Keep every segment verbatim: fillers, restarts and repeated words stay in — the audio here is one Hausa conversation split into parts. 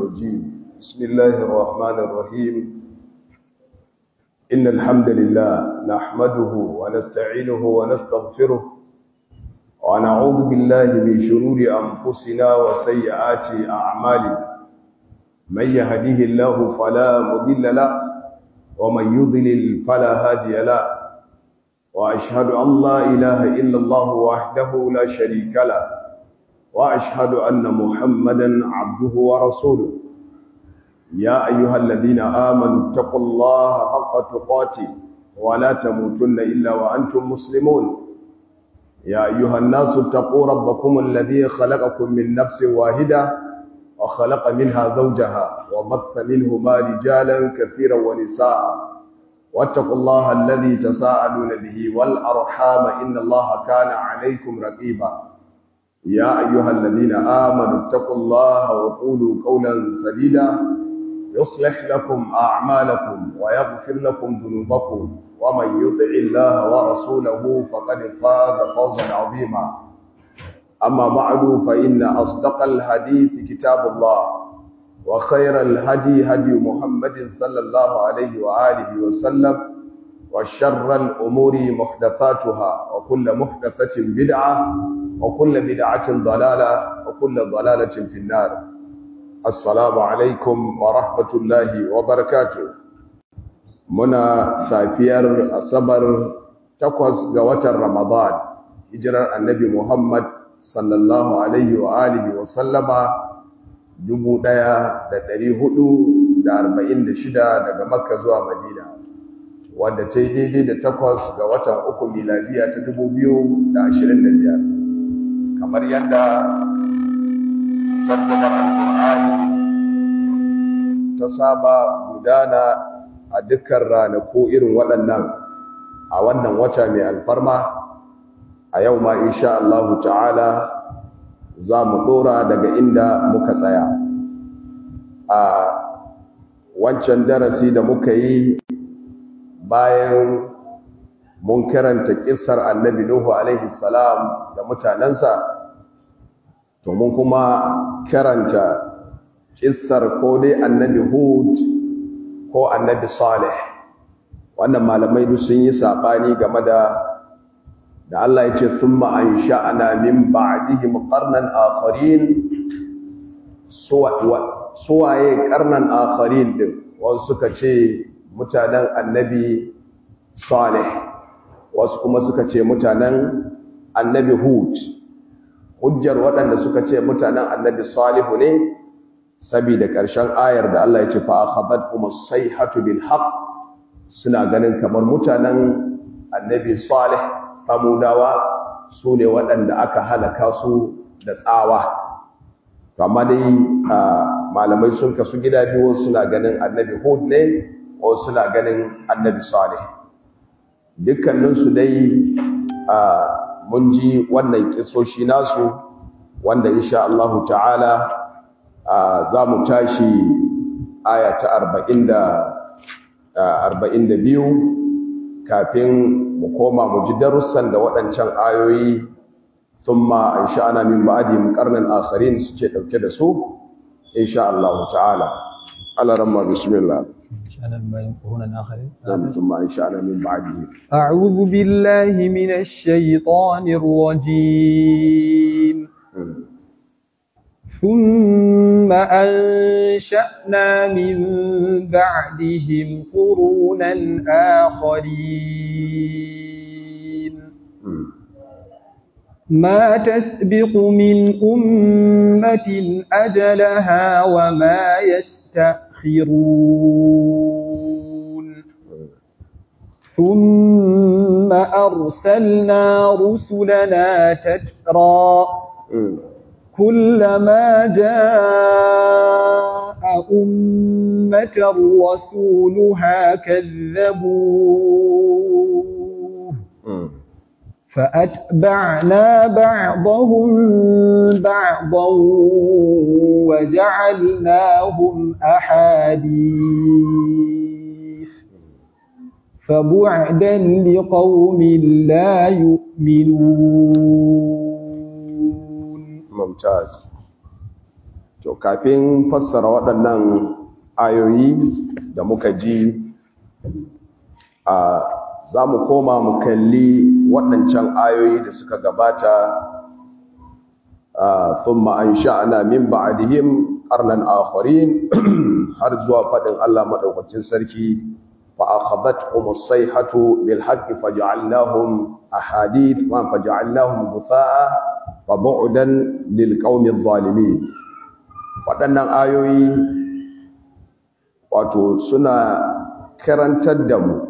الرجيم بسم الله الرحمن الرحيم إن الحمد لله نحمده ونستعينه ونستغفره ونعوذ بالله من شرور أنفسنا وسيئات أعمالنا من يهديه الله فلا مضل له ومن يضلل فلا هادي له وأشهد أن لا إله إلا الله وحده لا شريك له وأشهد أن محمدا عبده ورسوله يا أيها الذين آمنوا اتقوا الله حق تقاته ولا تموتن إلا وأنتم مسلمون يا أيها الناس اتقوا ربكم الذي خلقكم من نفس واحدة وخلق منها زوجها وبث منهما رجالا كثيرا ونساء واتقوا الله الذي تساءلون به والأرحام إن الله كان عليكم رقيبا يا أيها الذين آمنوا اتقوا الله وقولوا قولا سديدا يصلح لكم أعمالكم ويغفر لكم ذنوبكم ومن يطع الله ورسوله فقد فاز فوزا عظيما أما بعد فإن أصدق الحديث كتاب الله وخير الهدي هدي محمد صلى الله عليه وآله وسلم وشر الأمور محدثاتها وكل محدثة بدعة وكل بدعة ضلالة وكل ضلالة في النار السلام عليكم ورحمة الله وبركاته منا سافير الصبر تقوز قوة رمضان هجرة النبي محمد صلى الله عليه وآله وسلم dubu ɗaya da ɗari hudu da arba'in da shida daga Makka zuwa Madina wanda ta yi daidai da takwas ga watan uku miladiya ta dubu biyu da ashirin da biyar kamar yadda tarjumar alƙur'ani ta saba gudana a dukkan ranaku irin waɗannan a wannan wata mai alfarma a yau ma insha Allah ta'ala za mu ɗora daga inda muka tsaya a wancan darasi da muka yi bayan mun karanta kissar annabi Nuhu alaihi salam da mutanensa to mun kuma karanta kissar ko dai annabi Hud ko annabi Salih wannan malamai duk sun yi sabani game da da Allah ya ce thumma ansha'na min ba'dihim qarnan akharin suwaye qarnan akharin din wasu suka ce mutanen annabi Salih wasu kuma suka ce mutanen annabi Hud hujjar waɗanda suka ce mutanen annabi Salihu ne saboda ƙarshen ayar da Allah ya ce fa akhadhatkum as-sayhatu bil haqq suna ganin kamar mutanen annabi Salih samudawa su ne waɗanda aka halaka su da tsawa amma dai malamai sun kasu gida biyu suna ganin annabi Hud ne ko suna ganin annabi Salih dukkaninsu dai mun ji wannan kisoshi nasu wanda insha Allah ta'ala za mu tashi aya ta arba'in da biyu kafin mu koma mu ji darussan da waɗancan ayoyi thumma ansha'na min ba'dihim qarnan akharin suke dauke da su insha Allah ta'ala ala ramma bismillah ثم أنشأنا من بعدهم أعوذ بالله من الشيطان الرجيم ثم أنشأنا من بعدهم قرونا آخرين ما تسبق من أمة أجلها وما يستأخرون ثم أرسلنا رسلنا تترى كلما جاء أمة رسولها كذبوه فأتبعنا بعضهم بعضا وجعلناهم أحاديث فبعدا لقوم لا يؤمنون ممتاز to to kafin fassara waɗannan ayoyi da muka ji a za mu koma mu kalli waɗancan ayoyi da suka gabata thumma ansha'na min ba'dihim qarnan akharin har zuwa faɗin Allah madaukakin sarki fa akhadhathum as-sayhatu bil haqqi faj'alnahum ahadith wa faj'alnahum ghuthaa'a fa bu'dan lil qaumi adh-dhalimin. Waɗannan ayoyi wato suna karantar da mu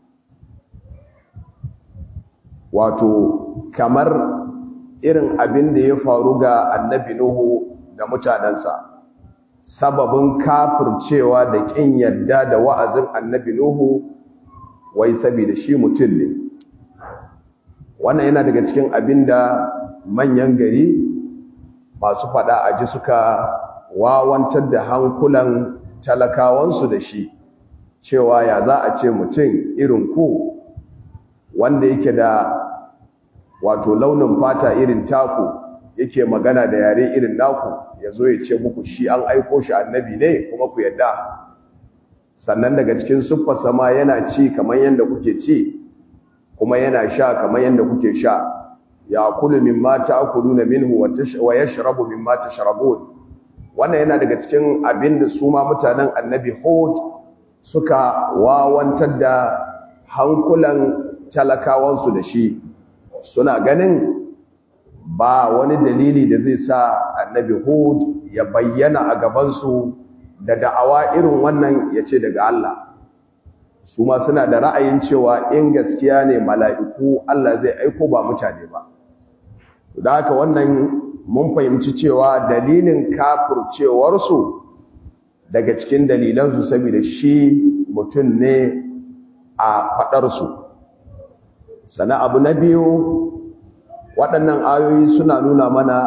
wato kamar irin abin da ya faru ga annabi Nuhu da mutanensa, sababin kafircewa da ƙin yadda da wa'azin annabi Nuhu wai saboda shi mutum ne. Wannan yana daga cikin abin da manyan gari masu fada a ji suka wawantar da hankulan talakawansu da shi, cewa ya za a ce mutum irin ku wanda yake da wato launin fata irin taku, yake magana da yare irin naku, ya zo ya ce muku shi an aiko shi annabi ne kuma ku yadda. Sannan daga cikin siffarsa ma yana ci kamar yadda kuke ci, kuma yana sha kamar yadda kuke sha. Ya kulu mimma ta'kuluna minhu wa yashrabu mimma tashrabun. Wannan yana daga cikin abin da su ma mutanen annabi Hud suka wawantar da hankulan talakawansu da shi. Suna ganin ba wani dalili da zai sa annabi Hud ya bayyana a gabansu da da'awa irin wannan ya ce daga Allah. Su ma suna da ra'ayin cewa in gaskiya ne mala'iku Allah zai aiko ba mutane ba. Da haka wannan mun fahimci cewa dalilin kafircewarsu daga cikin dalilansu saboda shi mutum ne a faɗarsu. Sana abu na biyu, waɗannan ayoyi suna nuna mana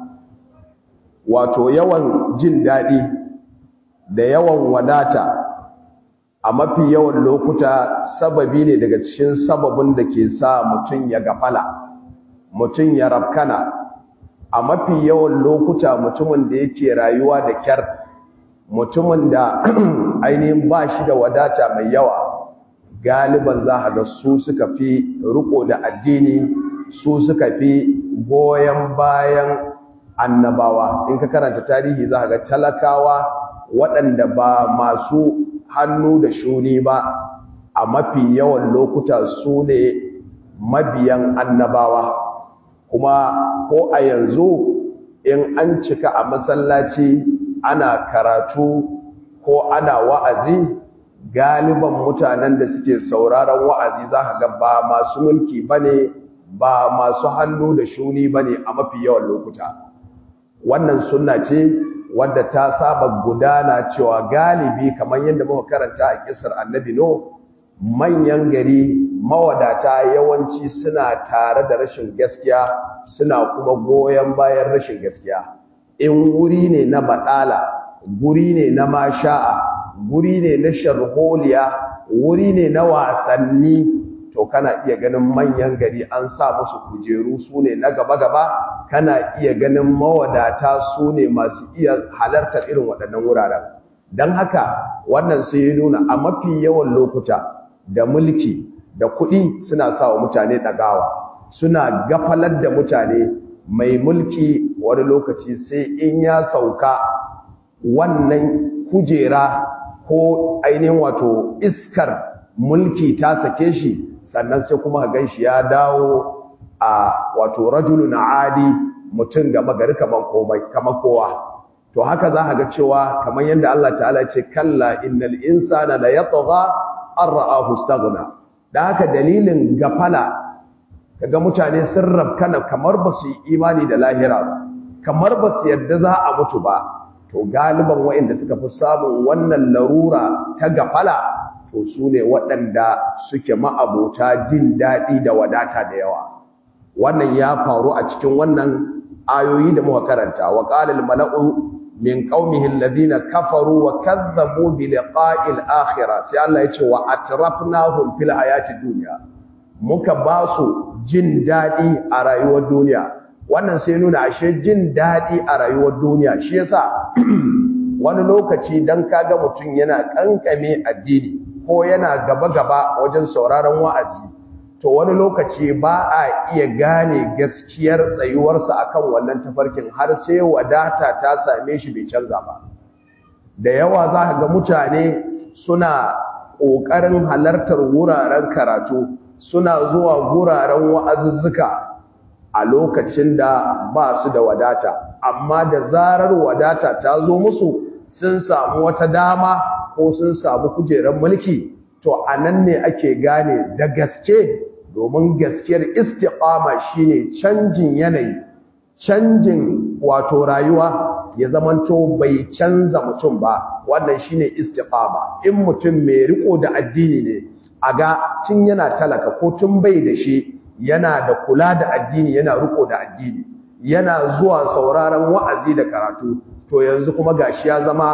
wato yawan jin daɗi da yawan wadata a mafi yawan lokuta sababi ne daga cikin sababin da ke sa mutum ya gafala, mutum ya rafkana. A mafi yawan lokuta mutumin da yake rayuwa da kyar, mutumin da ainihin ba shi da wadata mai yawa, galiban za a ga su suka fi riko da addini, su suka fi goyon bayan annabawa. In ka karanta tarihi za a ga talakawa waɗanda ba masu hannu da shuni ba, a mafi yawan lokuta su ne mabiyan annabawa. Kuma ko a yanzu in an cika a masallaci ana karatu ko ana wa'azi, galiban mutanen da suke sauraron wa'azi za ka ga ba masu mulki ba ne, ba masu hannu da shuni ba ne a mafi yawan lokuta. Wannan sunna ce wadda ta saba gudana cewa galibi kamar yadda muka karanta a kisar annabi no, manyan gari mawadata yawanci suna tare da rashin gaskiya, suna kuma goyon bayan rashin gaskiya. In wuri ne na baɗala, guri ne na masha'a, guri ne na sharholiya, wuri ne na wasanni, to kana iya ganin manyan gari an sa musu kujeru su ne na gaba-gaba, kana iya ganin mawadata su ne masu iya halartar irin waɗannan wuraren. Don haka wannan sai ya nuna a mafi yawan lokuta da mulki da kuɗi suna sa wa mutane ɗagawa, suna gafalar da mutane. Mai mulki wani lokaci sai in ya sauka wannan kujera ko ainihin wato iskar mulki ta sake shi, sannan sai kuma gan shi ya dawo a wato rajulun adi, mutum ga magari kaman komai kaman kowa. To haka za ka ga cewa kamar yadda Allah ta'ala ce kalla innal insana la yatgha an ra'ahu istaghna. Da haka dalilin gafala kaga mutane sun rabkana kamar ba su yi imani da lahira ba, kamar ba su yadda za a mutu ba. To galiban waɗanda suka fi samun wannan larura ta gafala, to su ne waɗanda suke ma'abota jin daɗi da wadata da yawa. Wannan ya faru a cikin wannan ayoyi da muka karanta. Wa qala al mala'u min qaumihi alladhina kafaru wa kadzabu bi liqa'il akhirah, sai Allah ya ce wa atrafnahum fil hayati dunya, muka ba su jin daɗi a rayuwar duniya, wannan sai nuna ashe jin daɗi a rayuwar duniya shi yasa wani lokaci dan kaga mutum yana kankame addini ko yana gaba-gaba wajen sauraron wa'azi to wani lokaci ba a iya gane gaskiyar tsayuwarsa akan wannan tafarkin har sai wadata ta same shi bai canza ba da yawa za ka ga mutane suna ƙoƙarin halartar wuraren karatu suna zuwa wuraren wa'azuzzuka a lokacin da ba su da wadata amma da zarar wadata ta zo musu sun samu wata dama ko sun samu kujerar mulki to anan ne ake gane da gaske domin gaskiyar istiqama shine canjin yanayi canjin wato rayuwa ya zamanto bai canza mutum ba wannan shine istiqama in mutum mai riko da addini ne aga tun yana talaka ko tun bai da shi yana da kula da addini yana riko da addini yana zuwa sauraron wa'azi da karatu to yanzu kuma gashi ya zama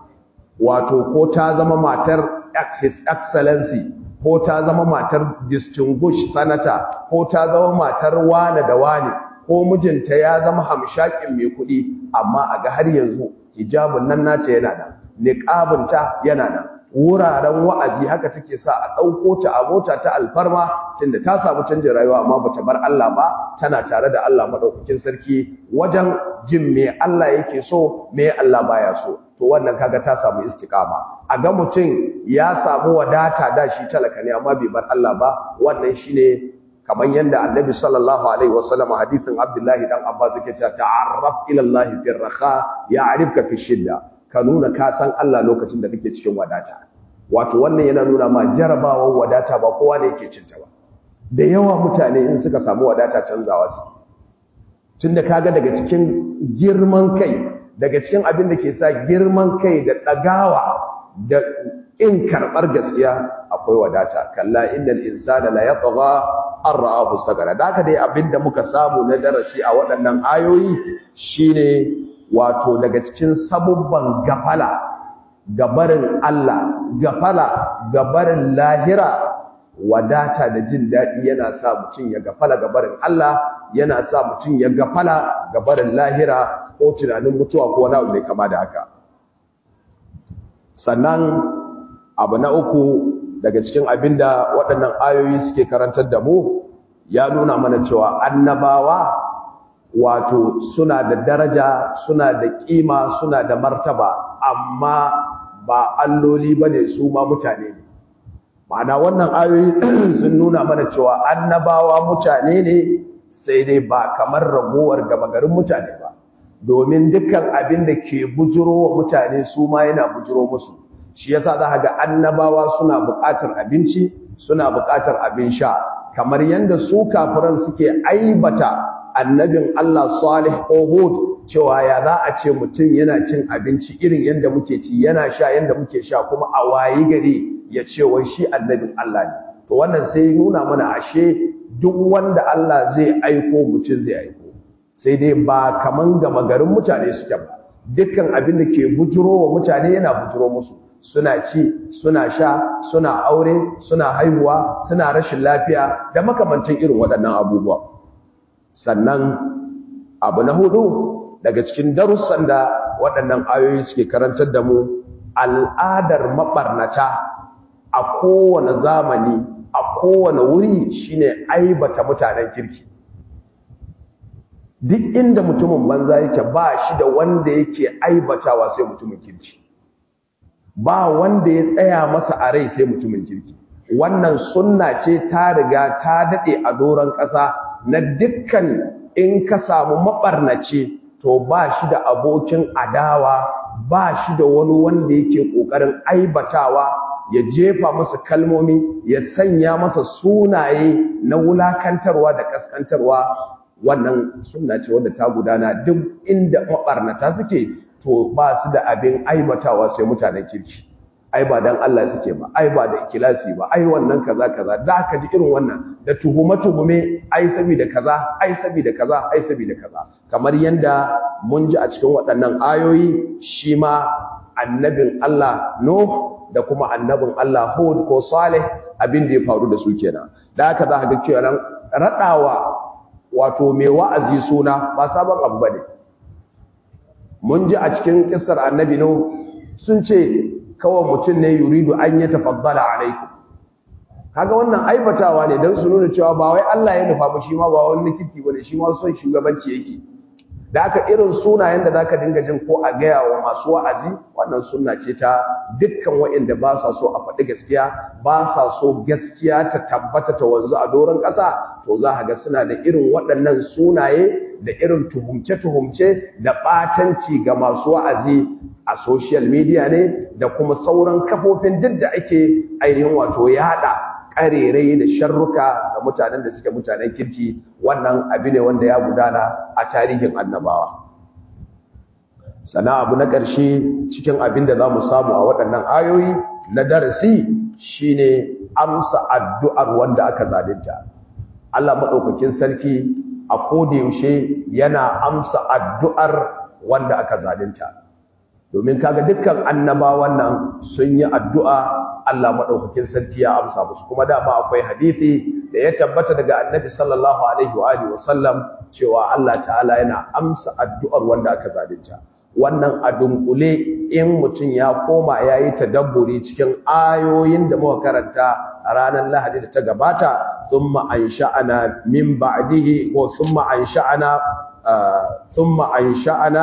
wato ko ta zama matar his excellency ko ta zama matar distinguished senator ko ta zama matar wane da wane ko mijinta ya zama hamshakin mai kuɗi amma a ga har yanzu hijabun nan nata yana nan niqabinta yana nan wuraren wa'azi haka take sa a ɗauko ta a mota ta alfarma tunda ta samu canjin rayuwa amma bata bar Allah ba tana tare da Allah madaukakin sarki wajen jin me Allah yake so me Allah baya so to wannan kaga ta samu istiqama a ga mutum ya samu wadata da shi talaka ne amma bai bar Allah ba wannan shine kamar yanda Annabi sallallahu alaihi wasallam hadisin Abdullahi dan Abbas yake cewa ta'arraf ila Allah fi raha ya'rifka fi shidda ka nuna ka san Allah lokacin da kake cikin wadata wato wannan yana nuna ma jarabawar wadata ba kowa ne yake cinta ba da yawa mutane in suka samu wadata canzawa su tunda kaga daga cikin girman kai daga cikin abin da ke sa girman kai da dagawa da in karbar gaskiya akwai wadata kalla innal insana la yatgha an ra'ahu istaghna da haka dai abinda muka samu na darasi a waɗannan ayoyi shine wato daga cikin sabubban gafala gabarin Allah gafala gabarin lahira wadata da jin daɗi yana sa mutum ya gafala gabarin Allah yana sa mutum ya gafala gabarin lahira ko tunanin mutuwa ko wani abu mai kama da haka sannan abu na uku daga cikin abinda waɗannan ayoyi suke karantar da mu ya nuna mana cewa annabawa wato suna da daraja suna da kima suna da martaba amma ba alloli bane su ma mutane ne ma'ana wannan ayoyi sun nuna mana cewa annabawa mutane ne sai dai ba kamar ragowar gama garin mutane ba domin dukkan abin da ke bujuro wa mutane su ma yana bujuro musu shi yasa za ga annabawa suna buƙatar abinci suna buƙatar abin sha kamar yanda su kafiran suke aibata annabin Allah Salih ko Hud cewa ya za a ce mutum yana cin abinci irin yanda muke ci yana sha yanda muke sha kuma a wayi gari ya ce wai shi annabin Allah ne to wannan sai nuna mana ashe duk wanda Allah zai aiko mutum zai aiko sai dai ba kaman gama garin mutane suke ba dukkan abin da ke bujuro wa mutane yana bujuro musu suna ci suna sha suna aure suna haihuwa suna rashin lafiya da makamantan irin waɗannan abubuwa sannan abu na hudu daga cikin darussan da waɗannan ayoyi suke karantar da mu al'adar mabarnata a kowane zamani a kowane wuri shine aibata mutanen kirki duk inda mutumin banza yake ba shi da wanda yake aibatawa sai mutumin kirki ba wanda ya tsaya masa a rai sai mutumin kirki wannan sunna ce ta riga ta dade a doron ƙasa na dukkan in ka samu mabarnace to ba shi da abokin adawa ba shi da wani wanda yake kokarin aibatawa ya jefa masa kalmomi ya sanya masa sunaye na wulakantarwa da kaskantarwa wannan sunna ce wanda ta gudana duk inda mabarnata suke to ba su da abin aibatawa sai mutanen kirki ai ba dan Allah suke ba ai ba da ikhlasi ba ai wannan kaza kaza da ka ji irin wannan da tuhuma tuhume ai saboda kaza ai saboda kaza ai saboda kaza kamar yanda mun ji a cikin waɗannan ayoyi shi ma annabin Allah Nuh da kuma annabin Allah Hud ko Salih abin da ya faru da su kenan da haka za ka ga cewa radawa wato mai wa'azi suna ba sabon abu bane. Mun ji a cikin kissar annabi no sun ce kawai mutum ne yuridu an yi tafaddala alaikum. Kaga wannan aibatawa ne don su nuna cewa ba wai Allah ya nufa ba, shi ma ba wani kirki bane, shi ma son shugabanci yake. Da aka irin sunayen da zaka dinga jin ko a gaya wa masu wa'azi, wannan sunna ce ta dukkan waɗanda ba sa so a faɗi gaskiya, ba sa so gaskiya ta tabbata ta wanzu a doron ƙasa, to za ka ga suna da irin waɗannan sunaye da irin tuhumce-tuhumce da ɓatanci ga masu wa'azi a social media ne da kuma sauran kafofin duk da ake ainihin wato yaɗa ƙarerai da sharruka ga mutanen da suke mutanen kirki. Wannan abu ne wanda ya gudana a tarihin annabawa. Sana abu na ƙarshe cikin abin da za mu samu a waɗannan ayoyi na darasi shine amsa addu'ar wanda aka zalunta. Allah maɗaukakin sarki a kodayaushe yana amsa addu'ar wanda aka zalunta. Domin kaga dukkan annabawan nan sun yi addu'a, Allah maɗaukakin sarki ya amsa musu. Kuma dama akwai hadisi da ya tabbata daga annabi sallallahu alaihi wa alihi wasallam cewa Allah ta'ala yana amsa addu'ar wanda aka zalunta. Wannan a dunkule in mutum ya koma ya yi tadabburi cikin ayoyin da muka karanta a ranar Lahadi da ta gabata, thumma ansha'ana min ba'dihi wa thumma ansha'ana thumma ansha'ana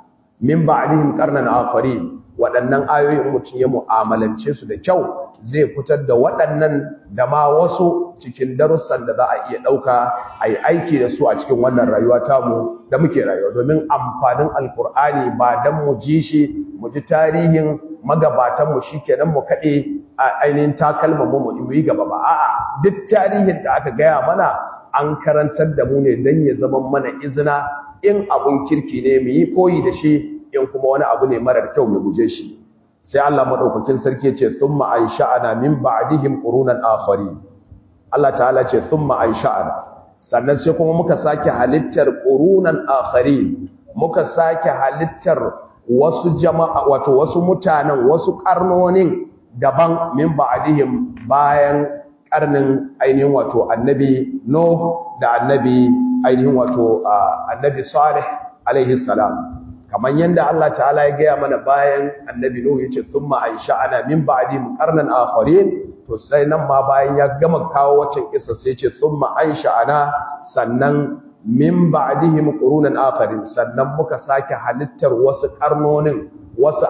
min ba'dihim qarnan akharin. Waɗannan ayoyin mutum ya mu'amalance su da kyau zai fitar da waɗannan da ma wasu cikin darussan da za a iya ɗauka a yi aiki da su a cikin wannan rayuwa tamu da muke rayuwa. Domin amfanin alkur'ani ba don mu ji shi mu ji tarihin magabatanmu shi kenan mu kaɗe a ainihin takalman mu mu yi gaba ba. A'a, duk tarihin da aka gaya mana an karantar da mu ne don ya zama mana izina, in abun kirki ne mu yi koyi da shi, in kuma wani abu ne marar kyau mu guje shi. Sai Allah madaukakin sarki ce thumma ansha'ana min ba'dihim qurunan akharin. Allah ta'ala ce thumma ansha'ana, sannan sai kuma muka sake halittar qurunan akharin, muka sake halittar wasu jama'a wato wasu mutanen, wasu karnonin daban min ba'dihim bayan karnin ainihin wato annabi Nuh da annabi ainihin wato annabi Salih alaihi salam. Kamar yadda Allah ta'ala ya gaya mana bayan annabi Nuhu yace thumma ansha'ana min ba'dihim qarnan akharin, to sai nan ma bayan ya gama kawo waccan kissa sai yace thumma ansha'ana, sannan min ba'dihim qurunan akharin, sannan muka sake halittar wasu karnonin, wasu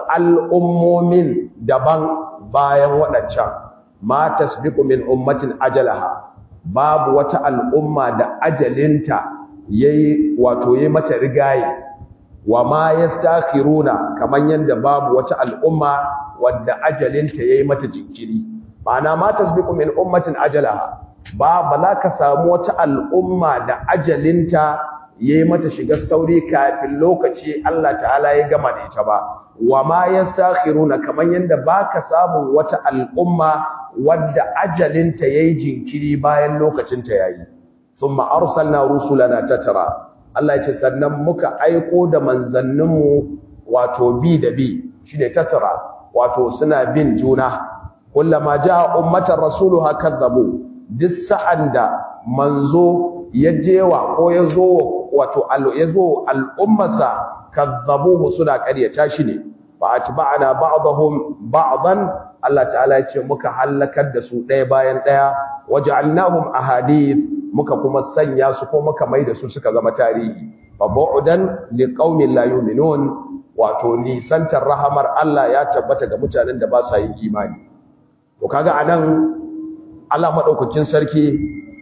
al'ummomin daban bayan waɗancan. Ma tasbiqu min ummatin ajalaha, babu wata al'umma da ajalinta yayi wato yayi mata rigaye. Wa ma yastakhiruna, kaman yanda babu wata al'umma wadda ajalinta yayi mata jinkiri. Ma'ana ma tasbiqu min ummatin ajalaha, ba bala ka samu wata al'umma da ajalinta yayi mata shiga sauri kafin lokaci Allah ta'ala ya gama da ita ba. Wa ma yastakhiruna, kaman yanda baka samu wata al'umma wadda ajalinta yayi jinkiri bayan lokacinta yayi. Thumma arsalna rusulana tatra, Allah ya ce sannan muka aiko da manzanninmu wato bi da bi, shi ne tattara, wato suna bin juna. Kullama ja ummatan rasuluha kadzabu, duk sa'an da manzo ya jewa ko ya zo wato ya zo al'ummarsa kadzabuhu, suna ƙaryata shi ne. Fa atba'ana ba'dahum ba'dan, Allah ta'ala ya ce muka halakar da su ɗaya bayan ɗaya, waja'alnahum ahadith, muka kuma sanya su ko muka maida su suka zama tarihi. Fa bu'dan liqaumin la yu'minun, wato nisantar rahamar Allah ya tabbata ga mutanen da ba sa yin imani. To kaga anan Allah madaukakin sarki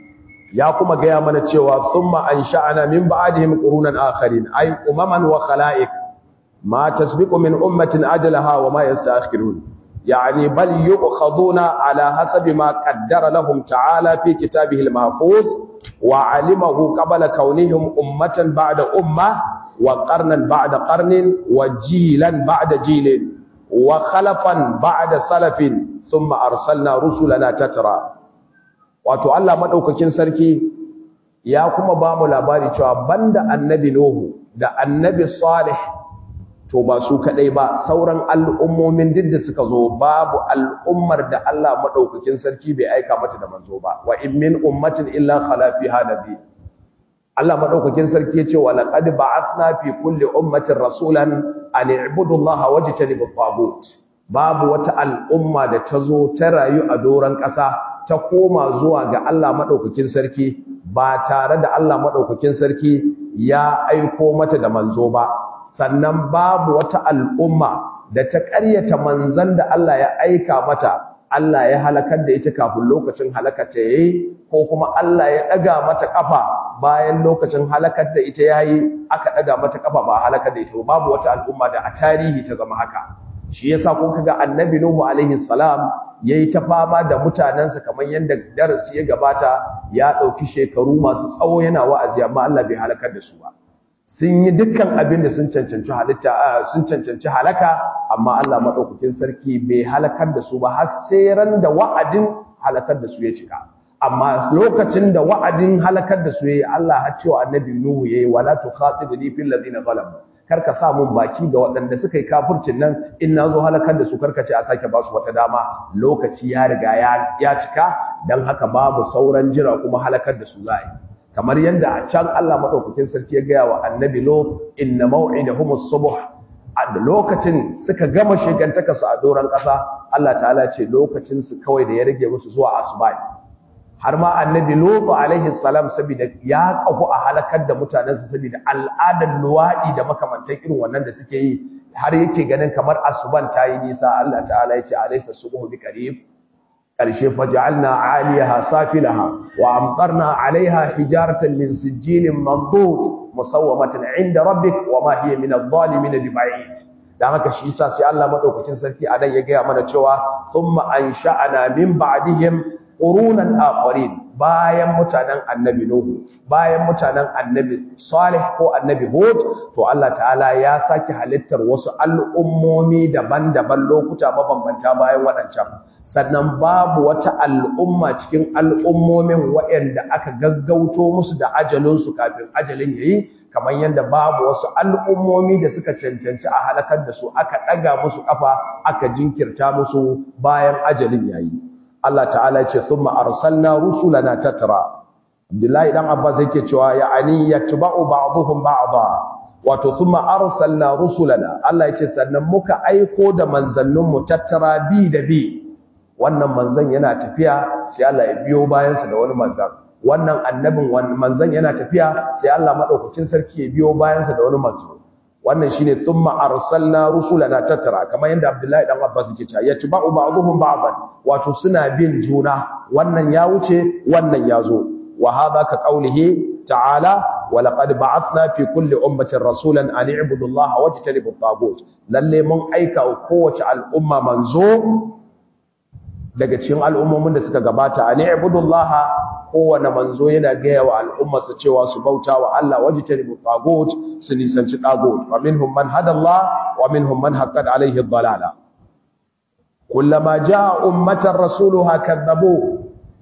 ya kuma gaya mana cewa thumma ansha'ana min ba'dihim qurunan akharin, ay umaman wa khalaiq ma tasbiqu min ummatin ajalaha wa ma yasta'khirun. يعني بل يؤخذون على حسب ما قدر لهم تعالى في كتابه المحفوظ وعلمه قبل كونهم أمة بعد أمة وقرنا بعد قرن وجيلا بعد جيل وخلفا بعد سلف ثم أرسلنا رسلنا تترى. wato Allah madaukakin sarki ya kuma ba mu labari cewa banda annabi Nuhu da annabi Salih, to ba su kadai ba, sauran al'ummomin duk da suka zo babu al'ummar da Allah madaukakin sarki bai aika mata da manzo ba. Wa in min ummatin illa khala fiha nabi, Allah madaukakin sarki yace wa laqad ba'athna fi kulli ummatin rasulan an i'budu Allaha wajtanibu at-taghut babu wata al'umma da tazo ta rayu a doran ƙasa ta koma zuwa ga Allah madaukakin sarki ba tare da Allah madaukakin sarki ya aiko mata da manzo ba sannan babu wata al'umma da ta ƙaryata manzon da Allah ya aika mata Allah ya halakar da ita kafin lokacin halakata yayi ko kuma Allah ya daga mata kafa bayan lokacin halakar da ita yayi aka daga mata kafa ba halakar da ita babu wata al'umma da a tarihi ta zama haka shi yasa kun kaga annabi nuhu alaihi salam yayi ta fama da mutanansa kamar yanda darasi ya gabata ya dauki shekaru masu tsawo yana wa'azi amma Allah bai halakar da su ba sun yi dukkan abin da sun cancanci halitta sun cancanci halaka amma Allah madaukakin sarki bai halakar da su ba har sai ran da wa'adin halakar da su ya cika amma lokacin da wa'adin halakar da su yayi Allah har cewa annabi nuhu yayi wala tukhatibni fil ladina zalamu karka sa mun baki ga waɗanda suka yi kafircin nan in nazo halakar da su karka ce a sake ba su wata dama lokaci ya riga ya cika dan haka babu sauran jira kuma halakar da su za'i kamar yanda a can Allah madaukakin sarki ya gaya wa annabi Lut inna maw'idahum as-subh a lokacin suka gama shegantaka su a doran ƙasa Allah ta'ala ce lokacin su kawai da ya rage musu zuwa asuba har ma annabi Lut alaihi salam saboda ya kafu a halakar da mutanensa saboda al'adar luwadi da makamantan irin wannan da suke yi har yake ganin kamar asuban tayi nisa Allah ta'ala ya ce alaysa subhu biqarib ƙarshe faj'alna 'aliyaha safilaha wa amtarna 'alayha hijaratan min sijilin mandud musawwamatan 'inda rabbik wa ma hiya min adh-dhalimin biba'id dan haka shi yasa sai Allah madaukakin sarki a dan ya ga mana cewa thumma ansha'na min ba'dihim qurunan akharin bayan mutanen annabi nuhu bayan mutanen annabi salih ko annabi hud to Allah ta'ala ya saki halittar wasu al'ummomi daban-daban lokuta mabambanta bayan wadancan sannan babu wata al'umma cikin al'ummomin waɗanda aka gaggauto musu da ajalinsu kafin ajalin yayi kamar yadda babu wasu al'ummomi da suka cancanci a halakar da su aka ɗaga musu ƙafa aka jinkirta musu bayan ajalin yayi Allah ta'ala ce thumma arsalna rusulana tatra Abdullahi dan Abbas yake cewa ya'ani yatba'u ba'dhum ba'dha wato thumma arsalna rusulana Allah yace sannan muka aiko da manzanninmu tattara bi da bi wannan manzan yana tafiya sai Allah ya biyo bayansa da wani manzan wannan annabin wannan manzan yana tafiya sai Allah madaukakin sarki ya biyo bayansa da wani manzo wannan shine thumma arsalna rusulana tatra kamar yanda Abdullahi dan Abbas yake cewa yatba'u ba'dhum ba'dhan wato suna bin juna wannan ya wuce wannan ya zo wa hadha ka qawlihi ta'ala wa laqad ba'athna fi kulli ummatin rasulan an i'budu Allaha wajtanibu at-taghut lalle mun aika kowace al'umma manzo daga cikin al'ummomin da suka gabata a ni'budullaha kowane manzo yana gaya wa al'ummarsa cewa su bauta wa Allah wajtanibu tagut su nisanci tagut wa minhum man hada Allah wa minhum man haqqat alayhi ad-dalala kullama jaa ummatan rasuluha kadzabu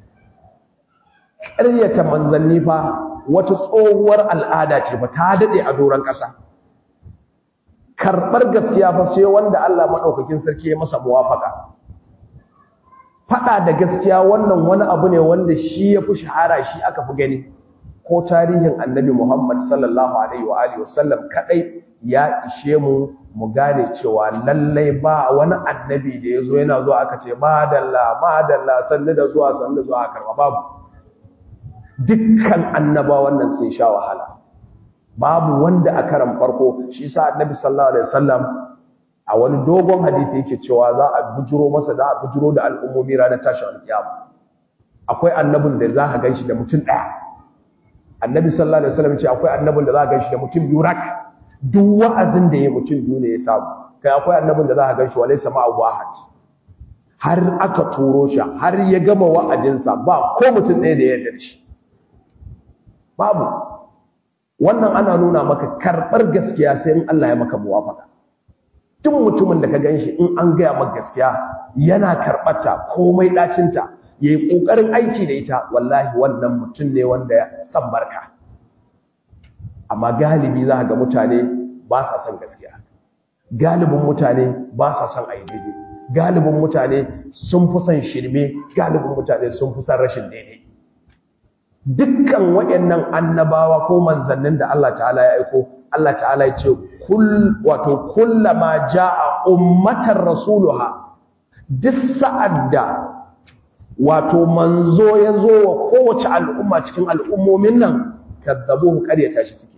ƙaryata manzanni fa wata tsohuwar al'ada ce ba ta dade a doran ƙasa karbar gaskiya fa sai wanda Allah madaukakin sarki ya masa muwafaka fada da gaskiya wannan wani abu ne wanda shi ya fi shahara shi aka fi gani ko tarihin annabi Muhammad sallallahu alaihi wa alihi wasallam kadai ya ishe mu mu gane cewa lallai ba wani annabi da yazo yana zuwa aka ce madalla madalla sannu da zuwa sannu da zuwa karba babu dukkan annaba wannan sai sha wahala babu wanda a karan farko shi sa annabi sallallahu alaihi wasallam a wani dogon hadisi yake cewa za a bujuro masa za a bujuro da al'ummomi ranar tashin alkiyama akwai annabin da za ka ganshi da mutum daya annabi sallallahu alaihi wasallam ce akwai annabin da za ka ganshi da mutum biyu rak duk wa'azin da ya mutum biyu ne ya samu kai akwai annabin da za ka ganshi walai sama wahad har aka turo shi har ya gama wa'adinsa ba ko mutum ɗaya da ya yarda da shi babu wannan ana nuna maka karɓar gaskiya sai in Allah ya maka muwafaka tun mutumin da ka ganshi in an gaya maka gaskiya yana karɓarta komai ɗacinta ya yi ƙoƙarin aiki da ita wallahi wannan mutum ne wanda ya san barka amma galibi za ga mutane ba sa son gaskiya galibin mutane ba sa son a yi daidai galibin mutane sun fi son shirme galibin mutane sun fi son rashin daidai dukkan waɗannan annabawa ko manzannin da Allah ta'ala ya aiko Allah ta'ala ya ce kull wato kullama jaa ummatar rasuluha duk sa'ad da wato manzo ya zo wa kowace al'umma cikin al'ummomin nan kadzabuhu qaryata shi suke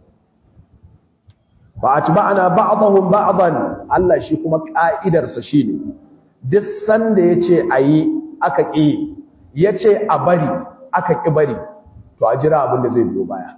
fa atba'na ba'dahum ba'dan Allah shi kuma ka'idar sa shine duk sanda yace ayi aka ki yace a bari aka ki bari to a jira abin da zai biyo baya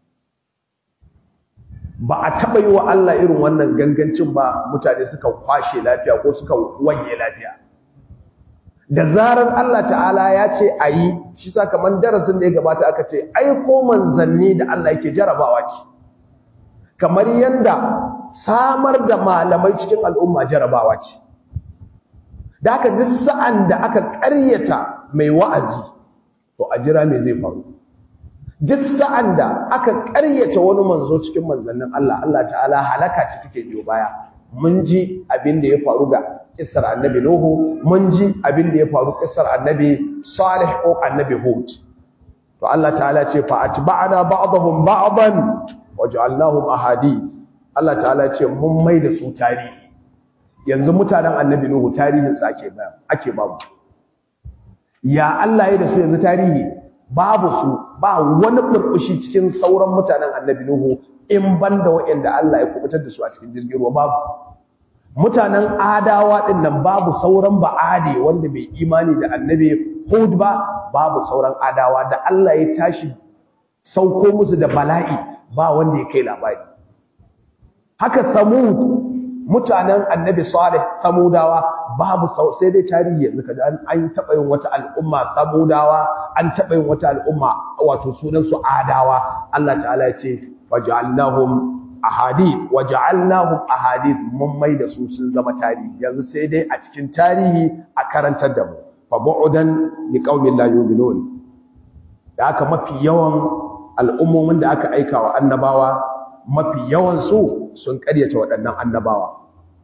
ba a taba yi wa Allah irin wannan gangancin ba mutane suka kwashe lafiya ko suka wanye lafiya da zarar Allah ta'ala ya ce ayi shi sakamakon darasin da ya gabata aka ce ai ko manzanni da Allah yake jarabawa ce kamar yanda samar da malamai cikin al'umma jarabawa ce da aka duk sa'an da aka ƙaryata mai wa'azi to a jira me zai faru duk sa'an da aka ƙaryata wani manzo cikin manzannin Allah Allah ta'ala halaka ce take biyo baya mun ji abin da ya faru ga kissar annabi Nuhu mun ji abin da ya faru kissar annabi Salih ko annabi Hud to Allah ta'ala ce fa atba'na ba'dahum ba'dan waj'alnahum ahadith Allah ta'ala ce mun mai da su tarihi yanzu mutanen annabi Nuhu tarihin sa ake ba ake babu ya Allah ya da su yanzu tarihi babu su ba wani burbushi cikin sauran mutanen annabi Nuhu in banda waɗanda Allah ya kubutar da su a cikin jirgin ruwa babu mutanen adawa din nan babu sauran ba'ade wanda bai imani da annabi Hud ba babu sauran adawa da Allah ya tashi sauko musu da bala'i ba wanda ya kai labari haka Samud mutanen annabi Salih Samudawa babu sai dai tarihi yanzu kaga an, an taba yin wata al'umma Samudawa an taba yin wata al'umma wato sunan su Adawa Allah ta'ala ya ce faj'alnahum ahadith waja'alnahum ahadith mun mai da su sun zama tarihi yanzu sai dai a cikin tarihi a karantar da mu fa bu'dan liqaumin la yu'minun da aka mafi yawan al'ummomin da aka aika wa annabawa mafi yawan su sun karyata waɗannan annabawa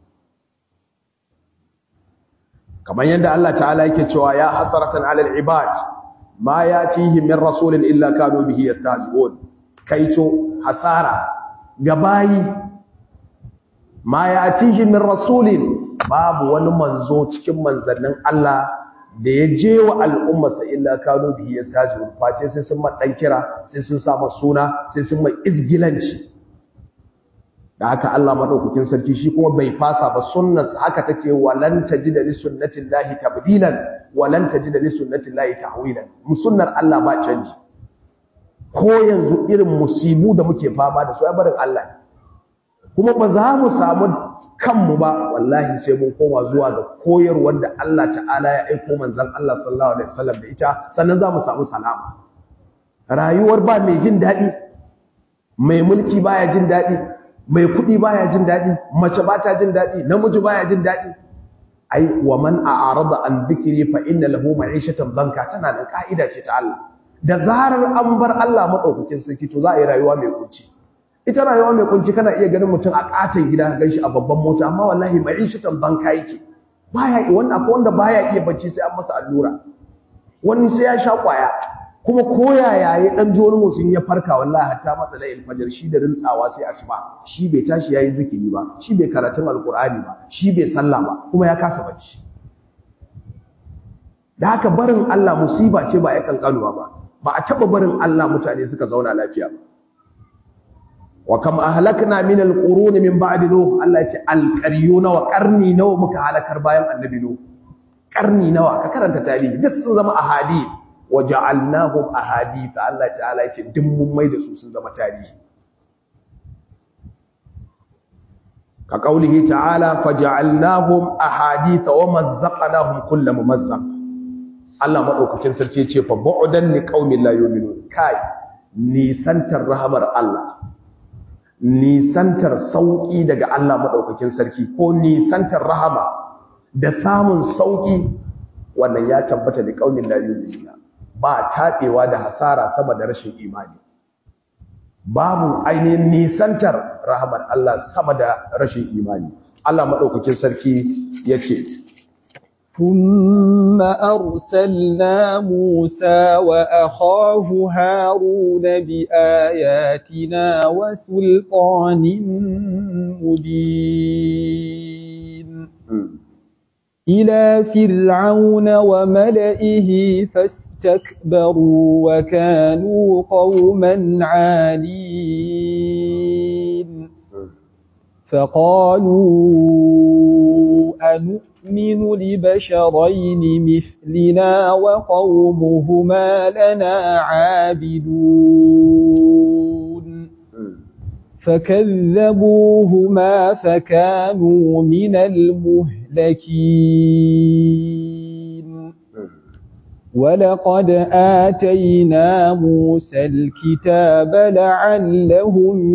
kamar yadda Allah ta'ala yake cewa ya hasaratan 'alal ibad ma yatihim min rasulin illa kanu bihi yastahzi'un kaito hasara gabayi ma yatihim min rasulin babu wani manzo cikin manzannin Allah da ya je wa al'ummarsa illa kanu bihi yastahzi'un face sai sun madan kira sai sun sa suna sai sun mai izgilanci da haka Allah madaukakin sarki shi kuma bai fasa ba sunnarsa haka take walan tajida li sunnatillahi tabdilan walan tajida li sunnatillahi tahwilan musunnar Allah ba canji ko yanzu irin musibu da muke fama da su ai barin Allah kuma ba za mu samu kanmu ba wallahi sai mun koma zuwa ga koyarwar da Allah ta'ala ya aika manzon Allah sallallahu alaihi wasallam da ita sannan za mu samu salama rayuwar ba mai jin dadi mai mulki baya jin dadi mai kudi baya jin dadi mace ba ta jin dadi namiji baya jin dadi ai wa man a'rada an dhikri fa inna lahu ma'ishatan dhanka tana da kaida ce ta Allah da zarar an bar Allah madaukakin sarki to za a yi rayuwa mai kunci ita rayuwa mai kunci kana iya ganin mutum a katon gida ganshi a babban mota amma wallahi ma'ishatan dhanka yake baya wannan akwai wanda baya iya bacci sai an masa allura wani sai ya sha kwaya kuma koyaya ya dan jori motsin ya farka wallahi hatta matsala alfajar shi da rintsawa sai asuba shi bai tashi yayi zikiri ba shi bai karatun alqur'ani ba shi bai sallah ba kuma ya kasa bacci da haka barin Allah musiba ce ba ya kankanuwa ba ba a taba barin Allah mutane suka zauna lafiya ba wa kam ahlakna min alqurun min ba'di nuh Allah ya ce alqaryuna wa qarni nawa muka halakar bayan annabi nuh qarni nawa ka karanta tarihi duk sun zama ahadith waja'alnahum ahadith Allah ta'ala yace duk mun mai da su sun zama tarihi ka kaulihi ta'ala faja'alnahum ahadith wa mazzaqnahum kullu mumazzaq Allah madaukakin sarki yace fa bu'dan liqaumin la yu'minun kai nisantar rahamar Allah nisantar sauki daga Allah madaukakin sarki ko nisantar rahama da samun sauki wannan ya tabbata liqaumin la yu'minun ba taɓewa da hasara sama da rashin imani babu ainihin nisantar rahamar Allah sama da rashin imani Allah maɗaukakin sarki ya ce ثم أرسلنا موسى وأخاه هارون بآياتنا وسلطان مبين إلى فرعون وملئه فاستكبروا وكانوا قوما عالين فقالوا أنؤمن لبشرين مثلنا وقومهما لنا عابدون فكذبوهما فكانوا من المهلكين ولقد آتينا موسى الكتاب لعلهم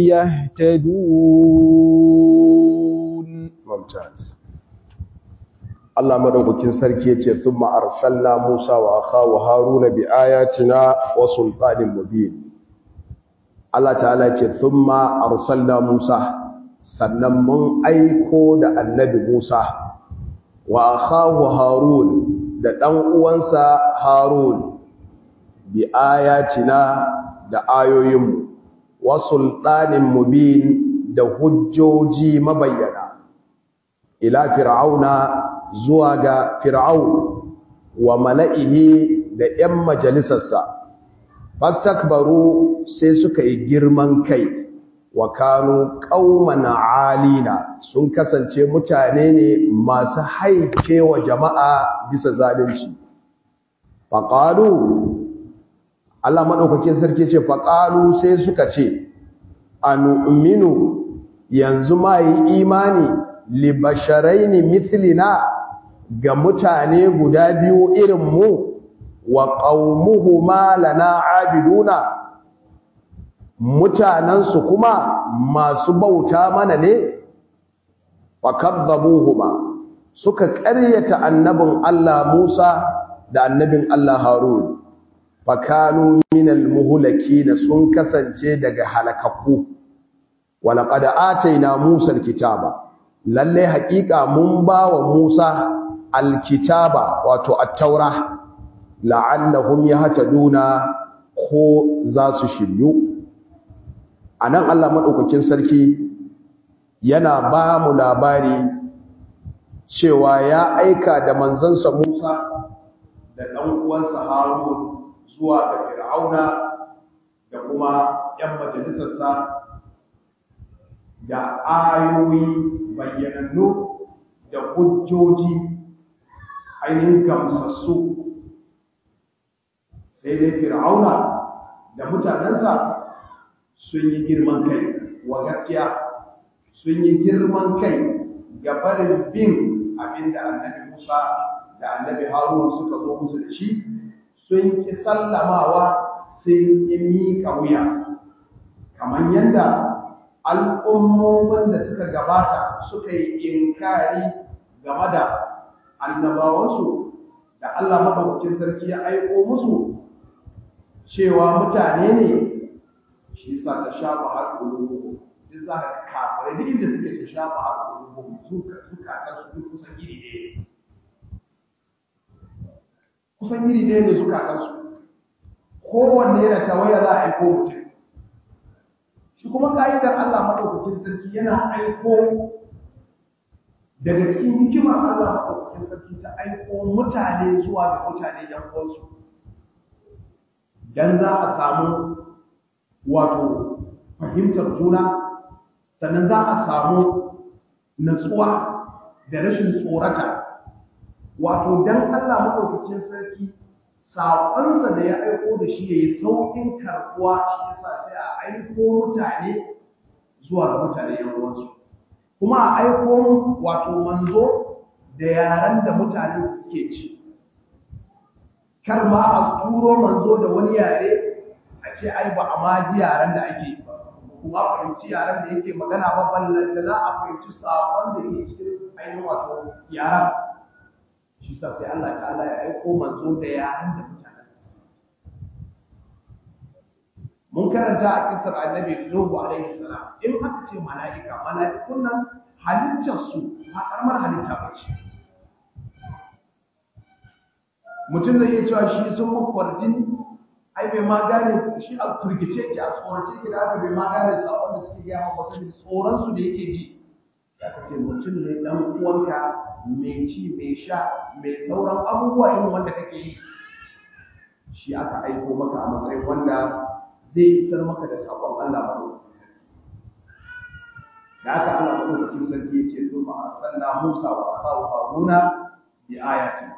يهتدون. ممتاز. Allah madaukakin sarki yace thumma arsalna Musa wa akhahu Haruna bi ayatina wa sultanin mubin. Allah ta'ala yace thumma arsalna Musa, sannan mun aiko da annabi Musa wa akhahu Harun da dan uwansa Harun bi ayatina da ayoyinmu wa sultanin mubin da hujjoji mabayyana ila fir'auna zuwa ga fir'aun wa mala'ihi da ‘yan majalisarsa, fastakbaru sai suka yi girman kai, wa kanu ƙaumana alina sun kasance mutane ne masu haike wa jama'a bisa zalunci. Faƙalu, Allah maɗaukakin sarki ce, faƙalu sai suka ce, anu'minu yanzu ma yi imani libasharaini mithlina ga mutane guda biyu irin mu wa qaumuhuma lana abiduna, mutanansu kuma masu bauta mana ne. fakadzabuhuma suka ƙaryata annabin Allah Musa da annabin Allah Harun, fakanu minal muhlakin sun kasance daga halakakku. walaqad ataina Musa alkitaba, lalle haƙiƙa mun ba wa Musa alkitaba wato at-taura, la'allahum yahtaduna ko za su shiryu. anan Allah madaukakin sarki yana ba mu labari cewa ya aika da manzansa Musa da ɗan uwansa Harun zuwa ga Fir'auna da kuma ƴan majalisarsa da ayoyi bayyanannu da hujjoji ainihin gamsassu. sai dai Fir'auna da mutanensa sun yi girman kai wa gaskiya, sun yi girman kai ga barin bin abinda annabi Musa da annabi Harun suka zo musu da shi, sun ki sallamawa, sun yi miƙa wuya kamar yadda al'ummomin da suka gabata suka yi inkari game da annabawansu da Allah madaukakin sarki ya aiko musu cewa mutane ne. shi sa ta shafa har ƙulubu, duk za ka kafare duk inda suke ta shafa har ƙulubu zukatan su kusan iri ɗaya kusan iri ɗaya ne zukatan su, kowanne yana tawaya za a aiko mutum. shi kuma ka'idar Allah madaukakin sarki yana aiko daga cikin hikimar Allah madaukakin sarki ta aiko mutane zuwa ga mutane yan uwansu, dan za a samu wato fahimtar juna, sannan za a samu natsuwa da rashin tsorata. wato dan Allah madaukakin sarki saƙonsa da ya aiko da shi yayi saukin karbuwa, shi yasa sai a aiko mutane zuwa ga mutane yan uwansu, kuma a aiko wato manzo da yaran da mutane suke ci. kar ma a turo manzo da wani yare a ce ai ba a ma ji yaran da ake ba, kuma fahimci yaran da yake magana ba, ballanta za a fahimci saƙon da ke cikin ainihin wato yaran. shi sa sai Allah ta'ala ya aiko manzo da yaran da mutane. mun karanta a kisar annabi Nuhu alaihi salam, in aka ce mala'ika, mala'ikun nan halittar su ba karamar halitta ba ce. mutum zai iya cewa shi sun makwarjin ai bai ma gane shi a firgice ki a tsorace ki da aka bai ma gane sabon da suke gaya maka saboda tsoron su da yake ji ya kace mutum ne dan uwanka mai ci mai sha mai sauran abubuwa irin wanda kake yi shi aka aiko maka a matsayin wanda zai isar maka da sabon Allah ba da aka Allah madaukakin sarki ya ce to ma arsalna Musa wa akahu Haruna bi ayatina